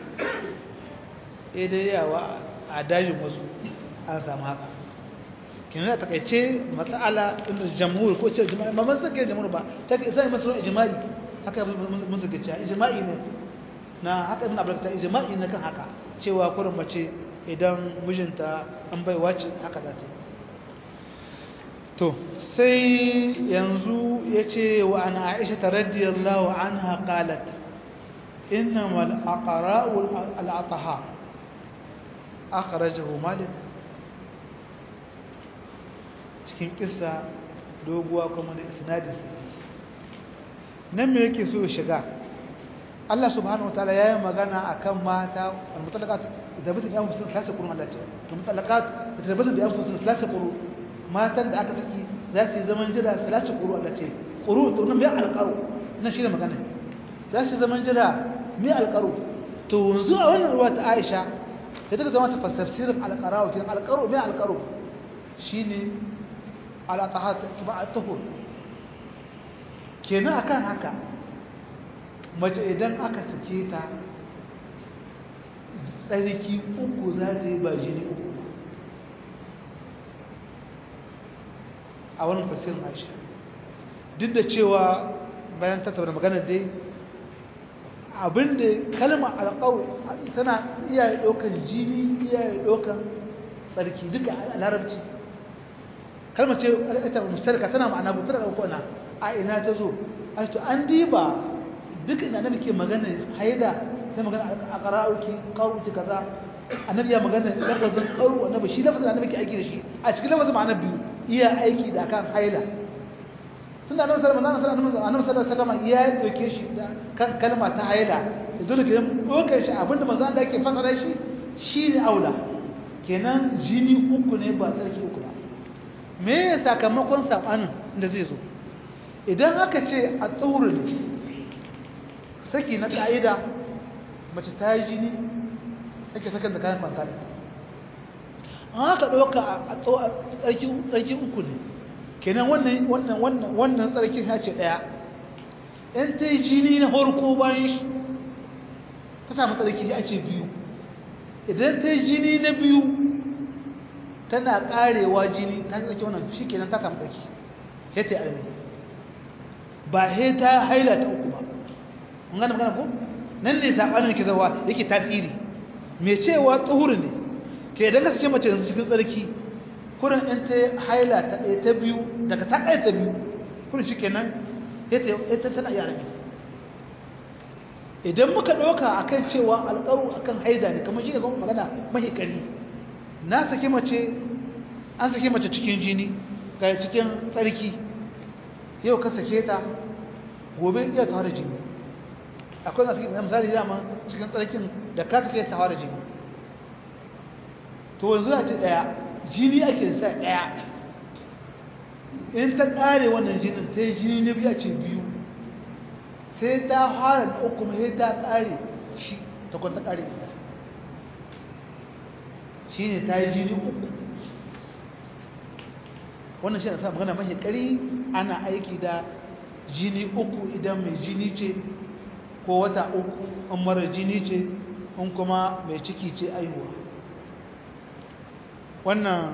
eh dai yawa a dajin wasu an samu haka kenan a takaice matsala inda jamhur ko ce jama'i ba man sake jamhur ba ta ke sai masu ijma'i haka mun sake cewa ijma'i ne na haka ibn abdul ta ijma'i ne kan haka cewa kurin mace idan mijinta an baiwa ce haka za ta to sai yanzu yace wa ana aisha radiyallahu anha qalat innamal aqra'u al-ataha akhrajahu malik cikin kissa doguwa kuma da isnadin nan me yake so ya shiga Allah subhanahu wataala yayin magana akan mata al-mutalaqat da bitin ya musu salasa qur'an Allah ce to mutalaqat da bitin ya musu salasa qur'an matan da aka saki za su zaman jira salasa qur'an Allah ce qur'u to nan me al-qaru nan shi ne magana za su zaman jira me al-qaru to yanzu a wannan ruwa ta Aisha sai daga zama ta tafsirin al-qaru kin al-qaru me al-qaru shine ala tahat kiba at-tuhur kenan akan haka mace idan aka sake ta tsarki uku za ta yi ba jini uku a wannan tafsirin Aisha duk da cewa bayan tattauna magana dai abinda kalmar alqawl tana iya daukan jini iya daukan tsarki duka a larabci kalmar ce ita mustarika tana ma'ana butar da kona a ina ta zo a to an diba duk ina da muke magana haida da magana a qara'uki qawti kaza annabi ya magana lafazin qaru annabi shi lafazin annabi ke aiki da shi a cikin lafazin ma'ana biyu iya aiki da kan haila tunda annabi sallallahu alaihi wasallam annabi sallallahu alaihi wasallam ya doke shi da kan kalma ta haila dole ke dokar shi abinda manzo Allah yake fasara shi shine aula kenan jini uku ne ba tsarki uku ba me ya sakamakon sabanin da zai zo idan aka ce a tsorin saki na ka'ida mace ta yi jini ake sakan da kayan kwanta ne an haka ɗauka a tsarki uku ne kenan wannan wannan wannan wannan tsarkin ya ce ɗaya in ta yi jini na farko bayan shi ta samu tsarki ya ce biyu idan ta yi jini na biyu tana karewa jini ta tsaki wannan shi kenan ta samu tsarki ya ta yi ba he ta haila ta uku ba mun gane magana ko nan ne sabanin yake zawa yake tasiri me cewa tsuhuri ne ke idan ka sace mace yanzu cikin tsarki kurin in ta haila ta ɗaya ta biyu daga ta ɗaya ta biyu kurin shi kenan ita tana iya rabi idan muka ɗauka akan cewa alƙaru akan haida ne kamar shi ne kuma magana mahi ƙari na saki mace an saki mace cikin jini ga cikin tsarki yau ka sake ta gobe iya tare jini akwai nasu na misali dama cikin tsarkin da ka take ta fara jini to yanzu a ce daya jini ake sa daya in ta kare wannan jinin sai jini ne biya ce biyu sai ta fara da uku sai ta kare shi ta kwanta kare shi ne ta yi jini uku wannan shi na sa magana mahi kari ana aiki da jini uku idan mai jini ce ko wata uku in mara jini ce in kuma mai ciki ce aihuwa wannan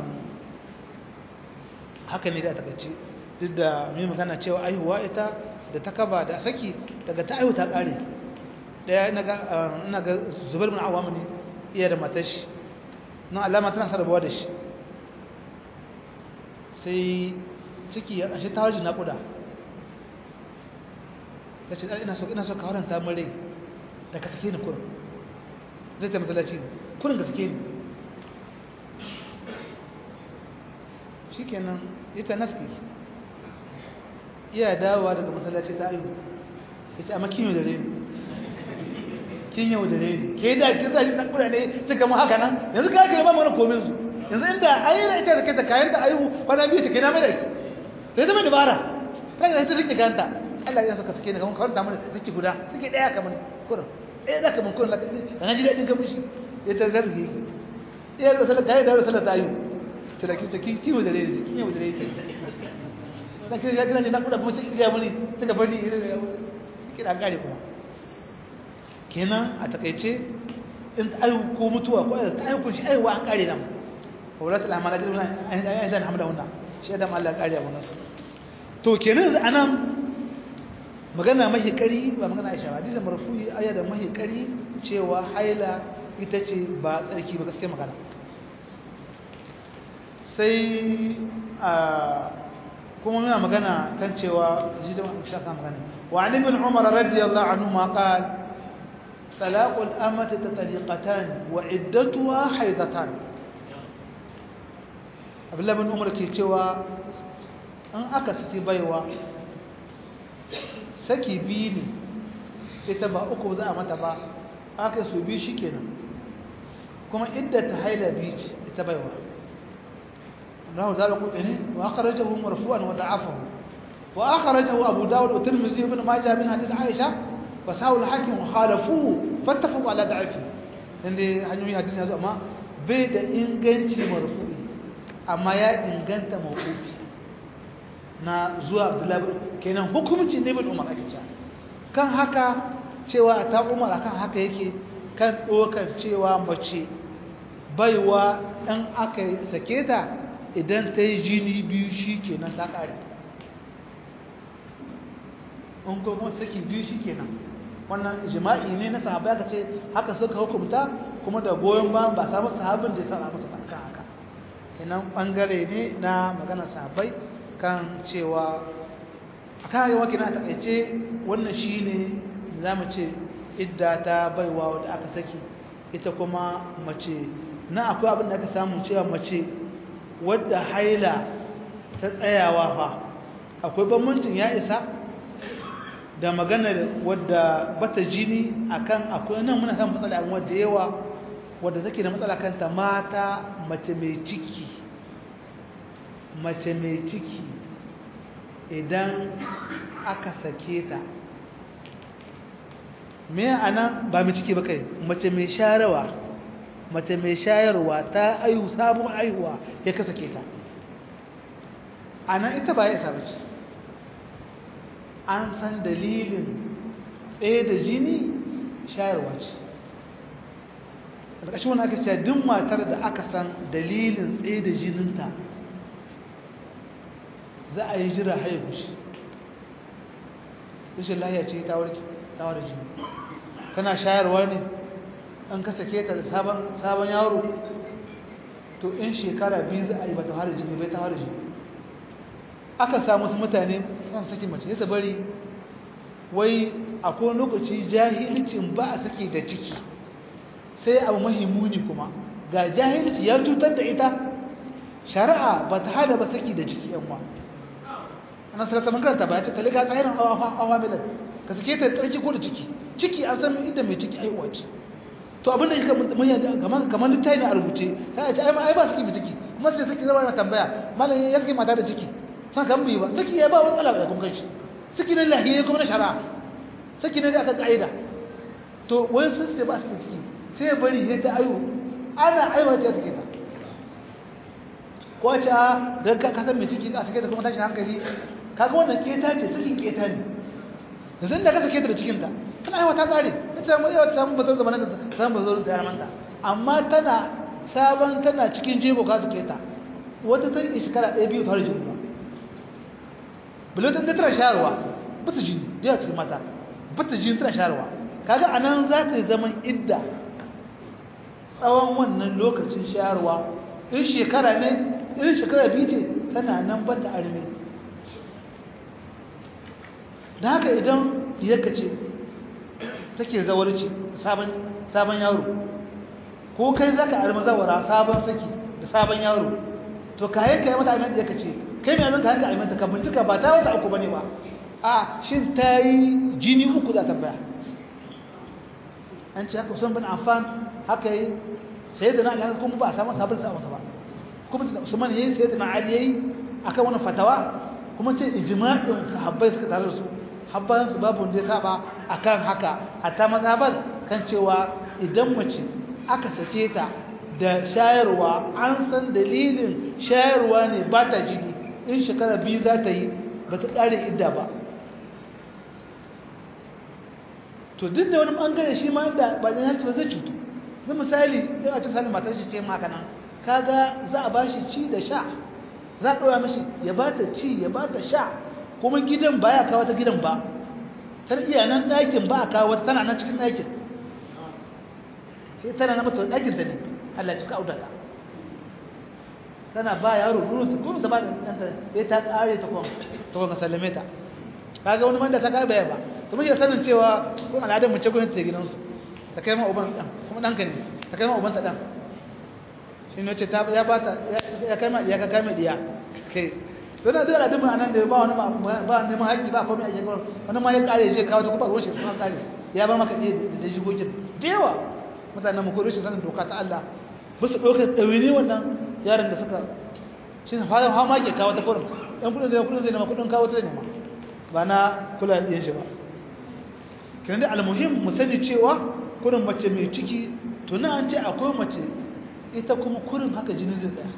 haka ne da takaice duk da mai magana cewa aihuwa ita da ta kaba da saki daga ta aihu ta kare daya ina ga zubar bin awam ne iya da matashi nan alama tana sarrafa da shi sai ciki a shi ta wajen naƙuda ta ce ina so ina so ka haranta min rai da ka sake ni kurin zai ta matsalaci kurin ka sake ni shi kenan ita naski iya dawowa daga matsalaci ta aihu ya ce amma kin yau da rai kin yau da rai ke da kin zaji naƙuda ne cika mu haka nan yanzu ka kira ba mana komin su yanzu inda ayyana ita da kai ta kayan ta aihu kwana biyu ta kai na mai da ita sai zama dabara ta ga ta rike kanta Allah ya saka sake ne kamar kawai damar sake guda sake daya kamar kurin ɗaya da kamar kurin da na ji daɗin kamar shi ya ta zarge iya da salata ya dawo salata ayu ta da kinta kin kiwo da rere kin yau da rere na kira ya gina ne na kuɗa kuma cikin gaya mani ta ga bari kira gare kuma kenan a takaice in ta ayu ko mutuwa ko ta ayu kun shi ayuwa an kare nan wala ta lamana jirgin an yi zan hamla hunna shi adam Allah kare a wannan to kenan anan magana mahi kari ba magana Aisha hadisin marfu'i aya da mahi kari cewa haila ita ce ba tsarki ba gaskiya magana sai a kuma muna magana kan cewa jida Aisha kan magana wa Ali ibn Umar radiyallahu anhu ma qala talaqul amati tataliqatan wa iddatuha haidatan Abdullah ibn Umar ke cewa an aka saki baiwa saki biyu ne ita ba uku za a mata ba aka su biyu shi kenan kuma idda ta haila biyu ce ita baiwa rahu zara kuɗe ne wa aka rajahu marfu'an wa da'afahu wa aka rajahu abu dawud wa tirmidhi ibn majah min hadith aisha wa sahul hakim wa khalafuhu fattafaqu ala da'afi inda hanyoyi hadisi ya zo amma bai da inganci marfu'i amma ya inganta mawqufi na zuwa Abdullahi kenan hukumci ne bin Umar ake cewa kan haka cewa ta Umar akan haka yake kan dokan cewa mace baiwa dan aka sake ta idan ta yi jini biyu shikenan ta kare an kuma saki biyu shikenan wannan ijma'i ne na sahabbai aka ce haka suka hukunta kuma da goyon ba ba samu sahabin da ya saba masa kan haka kenan bangare ne na maganar sahabbai kan cewa a kan yi wakina a takaice wannan shi ne za mu ce idda ta baiwa wadda aka saki ita kuma mace na akwai abin da aka samu cewa mace wadda haila ta tsayawa fa akwai bambancin ya isa da maganar wadda bata jini akan akwai nan muna samun matsala an wadda yawa wadda take da matsala kanta mata mace mai ciki mace mai ciki idan aka sake ta me ana ba mai ciki ba kai mace mai shayarwa mace mai shayarwa ta aihu sabon aihuwa ya ka sake ta ana ita ba ya isa bace an san dalilin tsaye da jini shayarwa ce a ƙarshen wani aka ce duk matar da aka san dalilin tsaye da jininta za a yi jira haihu shi rashin lahiya ce ta warke ta warke jini tana shayarwa ne an ka sake ta da sabon yaro to in shekara biyu za a yi ba ta hara jini bai ta hara jini aka samu su mutane kan saki mace ya bari wai akwai lokaci jahilcin ba a sake da ciki sai abu mahimuni kuma ga jahilci ya cutar da ita shari'a ba ta hada ba saki da ciki yan wa ana sarata man karanta ba ya ce talika tsayirin awa milan ka sake ta tsarki ko da ciki ciki an san inda mai ciki aiwa ce to abin da yake mun ya kamar kamar littafi ne a rubuce sai a ce ai ai ba saki mai ciki kuma sai saki zama na tambaya malam ya saki mata da ciki san kan bi ba saki ya ba wani matsala da kuma kai saki ne lahiya kuma na shari'a saki ne da aka kaida to wai sun ce ba su ciki sai bari sai ta ayu ana aiwa ta take ta ko ce a dan ka san mai ciki a sake ta kuma tashi hankali kaga wannan keta ce sakin keta ne da zan da ka sake ta da cikin ta kana aiwa ta tsare ita mu yawa samu bazan zamanin da samu bazan da yaran ta amma tana sabon tana cikin jego ka sake ta wata ta rike shekara ɗaya biyu ta har jini bulutun da tana shayarwa bata jini da cikin mata bata jini tana shayarwa kaga anan za ta yi zaman idda tsawon wannan lokacin shayarwa in shekara ne in shekara biyu ce tana nan bata arme da haka idan yaka ce take zawarci sabon sabon yaro ko kai zaka arme zawara sabon saki da sabon yaro to kayan kai mata arme yaka ce kai mai arme kayan ka arme ta ka bincika ba ta wata uku bane ba a shin ta yi jini uku za ta baya an ce haka Usman bin Affan haka yi sayyidina Ali kuma ba a samu sabon sa masa ba kuma Usman yayi sayyidina Ali yayi akan wannan fatawa kuma ce ijma'in sahabbai suka tare da su habban su babu wanda ya saba akan haka hatta mazhabar kan cewa idan mace aka sake ta da shayarwa an san dalilin shayarwa ne ba ta jini in shekara biyu za ta yi ba ta ƙare idda ba to duk da wani bangare shi ma da ba zai halci ba zai cutu zai misali don a cikin sanin matar shi ce maka nan kaga za a ba shi ci da sha za a ɗora mashi ya ba ta ci ya ba ta sha kuma gidan ba ya kawo ta gidan ba tar iya nan ɗakin ba a kawo ta tana nan cikin ɗakin sai tana na mata ɗakin ta ne Allah cika audata tana ba yaro nuna ta kuma ta ba da ɗanta ya ta ƙare ta kwan ta kwan ka sallame ta kaga wani man da ta kai baya ba to muke sanin cewa ko al'adar mace gwamnati ta gidansu ta kai ma uban dan kuma danka ne ta kai ma uban ta dan shi ne ce ta ya bata ya kai ma ya ka kai ma diya kai to da al'adar mu anan da ba wani ba neman haƙi ba komai a shekaru wani ma ya kare je kawo ta kuma ruwan shi sun kare ya ba maka ɗaya da jigogin da yawa mutanen mu ko rashin sanin doka ta Allah ba su ɗaukar ɗawaini wannan yaran da suka shi ne ha ma ke kawo ta kurin ɗan kudin zai kudin zai nema kudin kawo ta nema ba na kula da yin shi ba kenan da almuhim mu sani cewa kurin mace mai ciki to na an ce akwai mace ita kuma kurin haka jini zai tsaya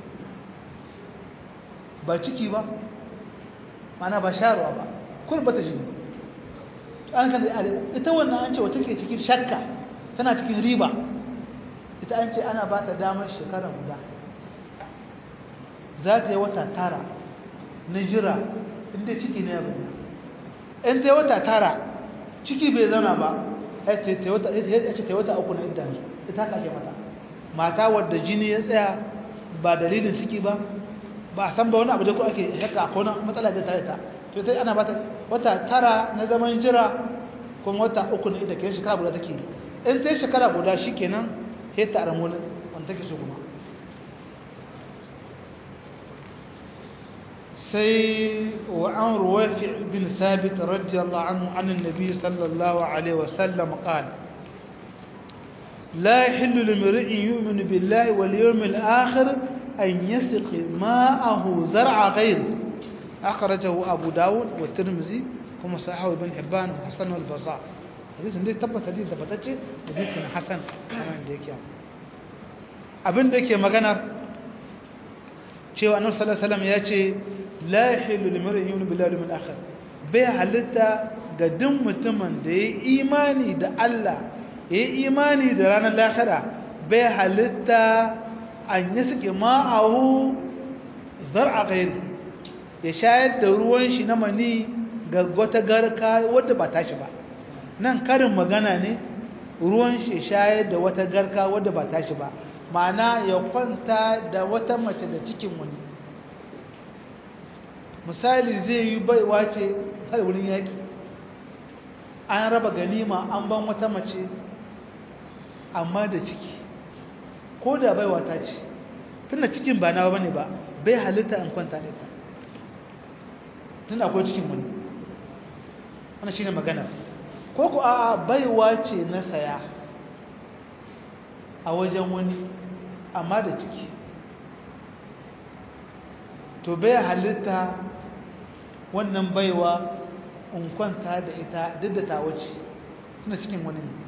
ba ciki ba mana ba sharuwa ba kurin bata jini an kan ita wannan an ce wata ke cikin shakka tana cikin riba ita an ce ana ba ta damar shekara guda za ta yi wata tara na jira inda ciki ne ya bayyana in ta yi wata tara ciki bai zauna ba ya ce ta wata uku na idda ita ka ake mata mata wadda jini ya tsaya ba dalilin ciki ba ba a san ba wani abu da ku ake shakka ko na matsala da tare ta to ita ana bata wata tara na zaman jira kuma wata uku na idda ke shekara guda take in ta yi shekara guda shi kenan sai ta aramu wanda take so kuma سي وعن روافع بن ثابت رضي الله عنه عن النبي صلى الله عليه وسلم قال لا يحل لامرئ يؤمن بالله واليوم الآخر أن يسقي ماءه زرع غيره أخرجه أبو داود والترمذي كما صححه ابن حبان وحسن البزار حديث ده تبت حديث تبتش حديث حسن كمان ديك يا abin da yake magana cewa annabi sallallahu alaihi wasallam ya ce la yahillu limar'in yu'minu billahi wal akhir bai halitta ga duk mutumin da yayi imani da Allah yayi imani da ranar lahira bai halitta an yasqi ma'ahu zar'a ghairi ya shayar da ruwan shi na mani ga wata garka wadda ba tashi ba nan karin magana ne ruwan shi shayar da wata garka wadda ba tashi ba ma'ana ya kwanta da wata mace da cikin wani misali zai yi baiwa ce sai wurin yaki an raba ganima an ban wata mace amma da ciki ko da baiwa ta ce tunda cikin ba nawa bane ba bai halitta in kwanta da ita tunda akwai cikin wani wannan shine magana ko ku a baiwa ce na saya a wajen wani amma da ciki to bai halitta wannan baiwa in kwanta da ita duk da ta wuce tana cikin wani ne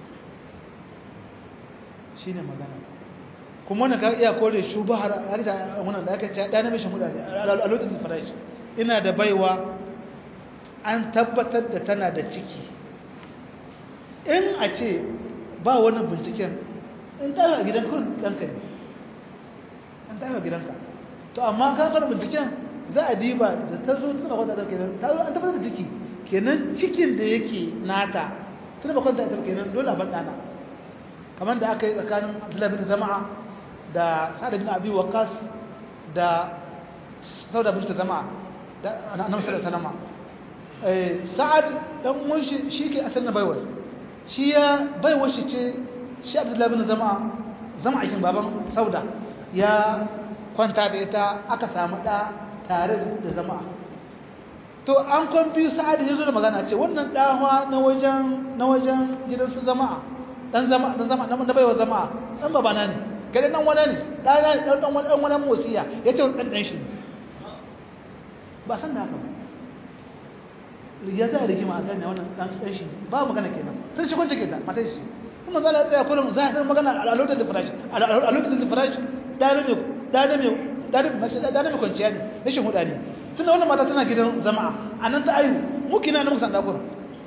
shi ne magana kuma wani ka iya kore shubahar wannan da aka ce ɗaya na mishin mutane a lokacin farashi ina da baiwa an tabbatar da tana da ciki in a ce ba wani binciken in ta a gidan kun ɗanka ne in ta a gidanka to amma kakar binciken za a diba da ta zo tana kwanta da kenan ta zo an tabbatar da ciki kenan cikin da yake nata tana ba kwanta da kenan dole a ban ɗana kamar da aka yi tsakanin abdullahi bin zama'a da sa'ad bin abi waqas da sauda bin zama'a da annabi sallallahu alaihi wasallam eh sa'ad dan uwan shi shike asalin baiwa shi ya baiwa shi ce shi abdullahi bin zama'a zama'a shin baban sauda ya kwanta da ita aka samu da tare da zama'a to an kon biyu sa'ad ya zo da magana ce wannan dawa na wajen na wajen gidansu zama'a dan zama dan zama dan baiwa zama dan babana ne gare dan wani ne dan dan dan wani dan wani mosiya yace dan dan shi ba san da haka ba ya za a rigima a gane wannan dan dan shi ba magana kenan sai shi kwance kenan mata shi kuma zalla tsaya kullum za a magana a lokacin da farashi a lokacin da farashi da ne da ne da ne mace da ne kwanciya ne rashin huda ne tunda wannan mata tana gidan jama'a anan ta ayu mukina na musan dakura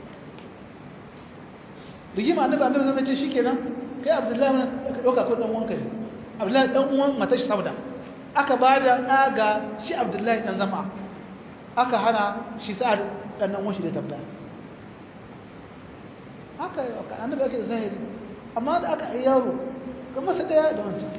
rigima annabi annabi zai ce shikenan kai abdullahi ne ka dauka ko dan uwanka ne abdullahi dan uwan matar shi sauda aka bada daga shi abdullahi dan zama aka hana shi sa'ad dan nan uwan shi da tabbata haka annabi ake zahiri amma da aka yi yaro kamar sa daya da wancan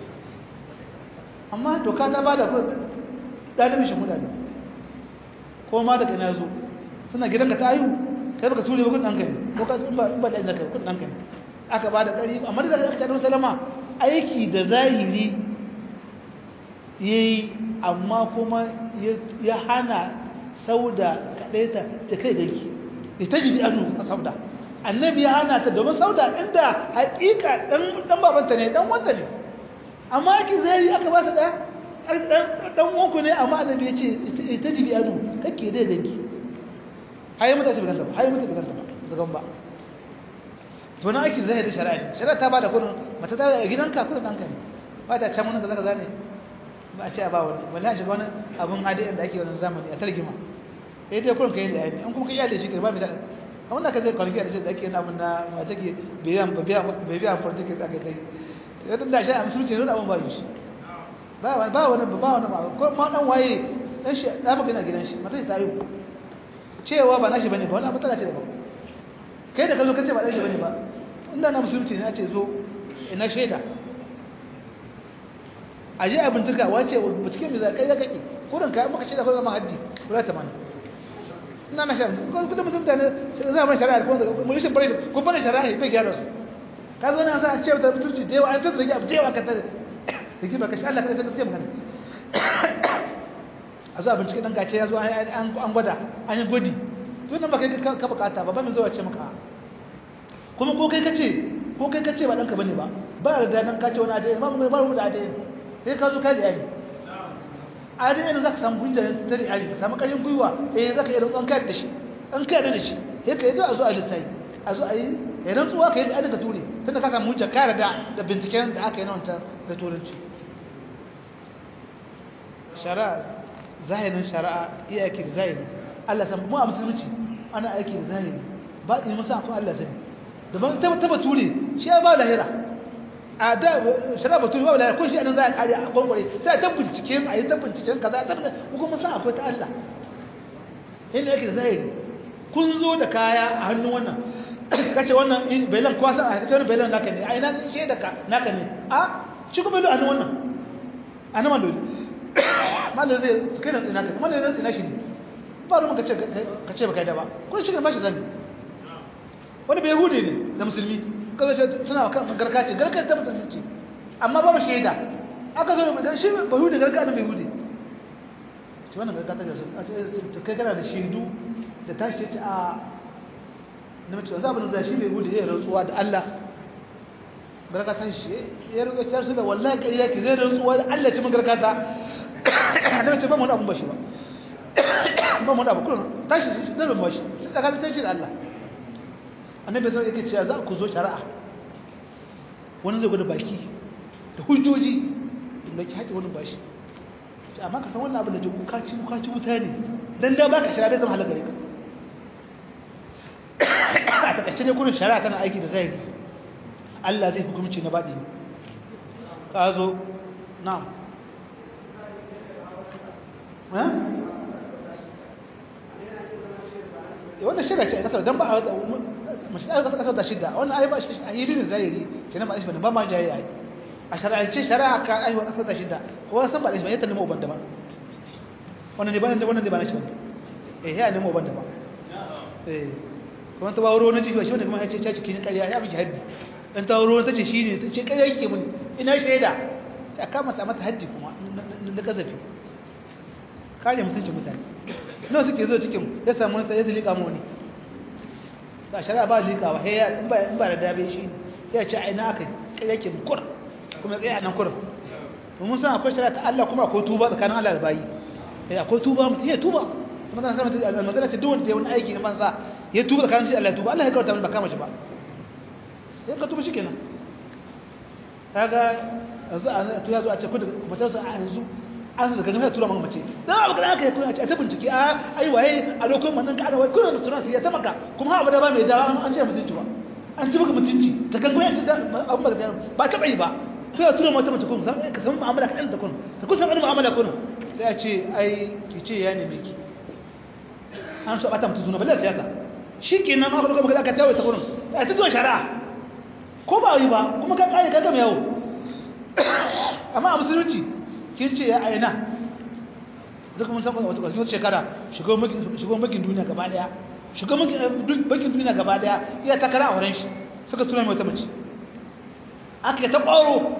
amma doka ta bada ko dalibin shi mudane ko ma daga ina zo suna gidanka ta ayu kai baka ture ba kun danka ne ko ka in ba in ba da zaka kun danka ne aka ba da kari amma da aka tada sallama aiki da zahiri yayi amma kuma ya hana sauda kadaita ta kai danki ita jibi annu sauda annabi ya hana ta domin sauda inda hakika dan dan babanta ne dan wanda ne amma aiki zahiri aka ba ta da dan dan uwanku ne amma annabi ya ce ita jibi annu kake da danki hayi mata shi biganta ba hayi mata biganta ba zagan ba to na aikin zahiri shari'a ne shari'a ta bada kurin mata ta gidanka kurin danka ne ba ta can wannan kaza kaza ne ba a ce ba wani wallahi shi wani abun hadi da ake wannan zamani a targima eh dai kurin kai da yayi an kuma kai da shi kai ba mai kamar da ka zai kwarki da ake yin abun da ma take biyan biyan biyan politics aka dai yadda da shi a musulunci ne abun ba shi ba wani ba wani ba wani ko ma dan waye dan shi da maka gina gidan shi mata ta yi cewa ba nashi bane ba wani abu tana ce da ba kai da kazo kace ba nashi bane ba inda na musulunci ne ce zo ina shaida aje abin tuka wace ba cikin me za kai da kake kurin kai maka shaida ko zama haddi kula ta mana ina na shari'a ko kuma mutum da ne za mu shari'a ko mu rishin bare ko bare shari'a bai gyara su ka zo na za a ce da mutunci da yawa an tsaka da yawa ka ta dake ba ka sha Allah ka ta gaskiya magana a zuwa bincike ɗan gace ya zo an gwada an yi gwadi to nan ba kai ka bukata ba ba mai zuwa ce maka kuma ko kai kace ko kai kace ba ɗanka bane ba ba da dan kace wani adai ba mu ba mu da adai sai ka zo kai da yayi adai ne zaka samu hujja ta da yayi samu ƙarfin gwiwa eh zaka yi rantsuwan kai da shi an kai da shi sai ka yi a zo a lissafi a zo a yi ya rantsuwa kai da ka ture tunda ka samu hujja kare da da binciken da aka yi na wancan da turanci shari'a zahirin shari'a iya aiki da zahiri Allah san mu a musulunci ana aiki da zahiri ba in musa akwai Allah sani daban ta taba ture shi ya ba lahira a da shari'a ba ture ba lahira ko shi anan za a kare a gwangware sai ta bincike a yi ta binciken kaza ta ko kuma san akwai ta Allah yana yake da zahiri kun zo da kaya a hannun wannan kace wannan bailan kwasa a kace wannan bailan naka ne ai na ce da ka naka ne a shi kuma bailan a hannun wannan anan mallo mallo zai kai nan ina ka mallo zai ina shi ba ruwan kace kace ba kai da ba kun shi ne bashi zan wani bai hude ne da musulmi kaza suna kan garkace garkace ta musulunci amma babu shaida aka zo da shi ba hude garka da bai hude shi wannan garka ta gaso kai kana da shaidu da tashi ce a na mace wanzu abin da shi bai gudu ya rantsuwa da Allah garka ta shi ya ruga ta su da wallahi ƙarya ki zai rantsuwa da Allah ci mun garka ta na mace ba mu da abun bashi ba ba mu da abu kullum tashi shi da bashi sai daga ta shi da Allah annabi sai yake cewa za ku zo shari'a wani zai gudu baki da hujjoji inda ki haƙi wani bashi amma ka san wannan abin da ji kuka ci kuka ci wuta ne dan da baka shari'a bai zama halaka gare ka a takaice ne kullun shari'a tana aiki da zahiri Allah zai hukunci na baɗi ka zo na'am ha wannan shirya ce a kasar don ba a mashi ɗaya kasar da shidda wannan ai ba a hili ne zahiri kenan ba a shi ba ma jaye ai a shari'ance shari'a ka aiwa kasar da shidda ko san ba da shi ba ya ta nemo uban daban wannan ne ba wannan ne ba na shi ba eh ya nemo uban daban eh kuma ta bawuro na ciki ba shi wanda kuma ya ce ta cikin ƙarya ya biki haddi dan ta bawuro ta ce shi ne ta ce ƙarya yake mun ina shaida ta kama ta mata haddi kuma na kazafi kare mutuncin mutane nawa suke zo cikin ya samu wani ya liƙa mu wani ba shari'a ba liƙa ba sai ya in ba da dabe shi ya ce aina aka ƙarya ke mun kur kuma tsaye a nan kurin mun san akwai shari'a ta Allah kuma akwai tuba tsakanin Allah da bayi eh akwai tuba mutum ya tuba kuma zan sanar da magana ta duk wanda ya wani aiki na banza ya tuba tsakanin shi Allah ya tuba Allah ya kawarta mun ba kama shi ba sai ka tuba shikenan kaga yanzu a to ya zo a ce ku da kuma ta a yanzu an su daga jami'a tura maka mace dan abu kana aka yi kuna ce a ta bincike a ai waye a lokacin mannan ka ana wai kuna mutuna sai ya ta maka kuma ha abada ba mai dawa an ce mutunci ba an ci maka mutunci da gangan ya ce da abun ba ba ta bai ba sai ya tura mata mace kun san ka san mu'amala kan da kun ka kun san wani mu'amala kun sai ya ce ai ki ce ya neme ki an so bata mutu suna balle siyasa shikenan ma ba kuma ka tawo ta kun ai ta zuwa shari'a ko ba yi ba kuma ka kare ka gama yawo amma a musulunci kin ce ya aina zaka mun san wata wata shekara shigo shigo makin duniya gaba daya shigo makin duniya gaba daya iya takara a wurin shi suka tura mai wata mace aka ta ƙwaro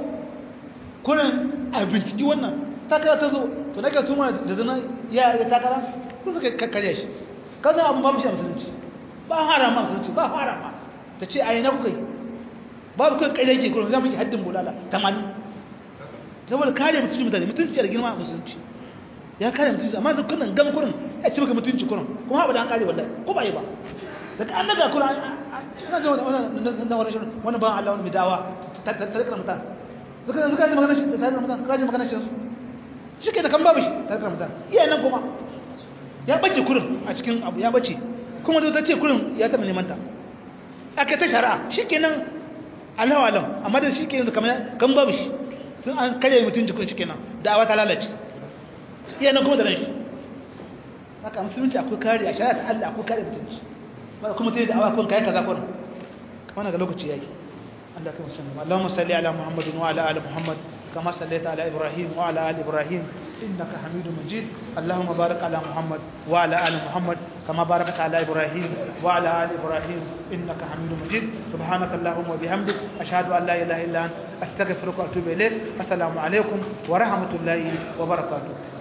kurin a binciki wannan takara ta zo to nake tuma da zana ya ya takara sun suka kakkarya shi kaza abu babu shi a musulunci ba harama musulunci ba harama ta ce a yana kuka yi babu kai kai yake kurin zamu yi haddin bulala tamanin saboda kare mutunci mutane mutunci da girma a musulunci ya kare mutunci amma da kunan gam kurin ya ci maka mutunci kurin kuma haɓa da an kare wallahi ko ba yi ba daga an daga kurin ana jama da wani wani ba Allah wani midawa ta rikar mutan zuka zuka ji magana shi da tare da mutan kaji magana shi shi ke da kan babu shi tare da mutan iya nan kuma ya bace kurin a cikin abu ya bace kuma da ta ce kurin ya taɓa neman ta aka ta shari'a shi ke nan Allah alam amma da shi ke nan kamar kan babu shi sun an karye mutunci kun shi ke nan da'awa ta lalace iya nan kuma da ran shi haka musulunci akwai kare a shari'a ta Allah akwai kare mutunci ba kuma tayi da'awa kun kai kaza kun wannan ga lokaci yayi Allah ka musulmi Allahumma salli ala Muhammadin wa ala ali Muhammad kama sallaita ala Ibrahim wa ala ali Ibrahim innaka Hamidum Majid Allahumma barik ala Muhammad wa ala ali Muhammad kama barakta ala Ibrahim wa ala ali Ibrahim innaka Hamidum Majid subhanaka Allahumma wa bihamdik ashhadu an la ilaha illa anta astaghfiruka wa atubu ilayk assalamu alaikum wa rahmatullahi wa barakatuh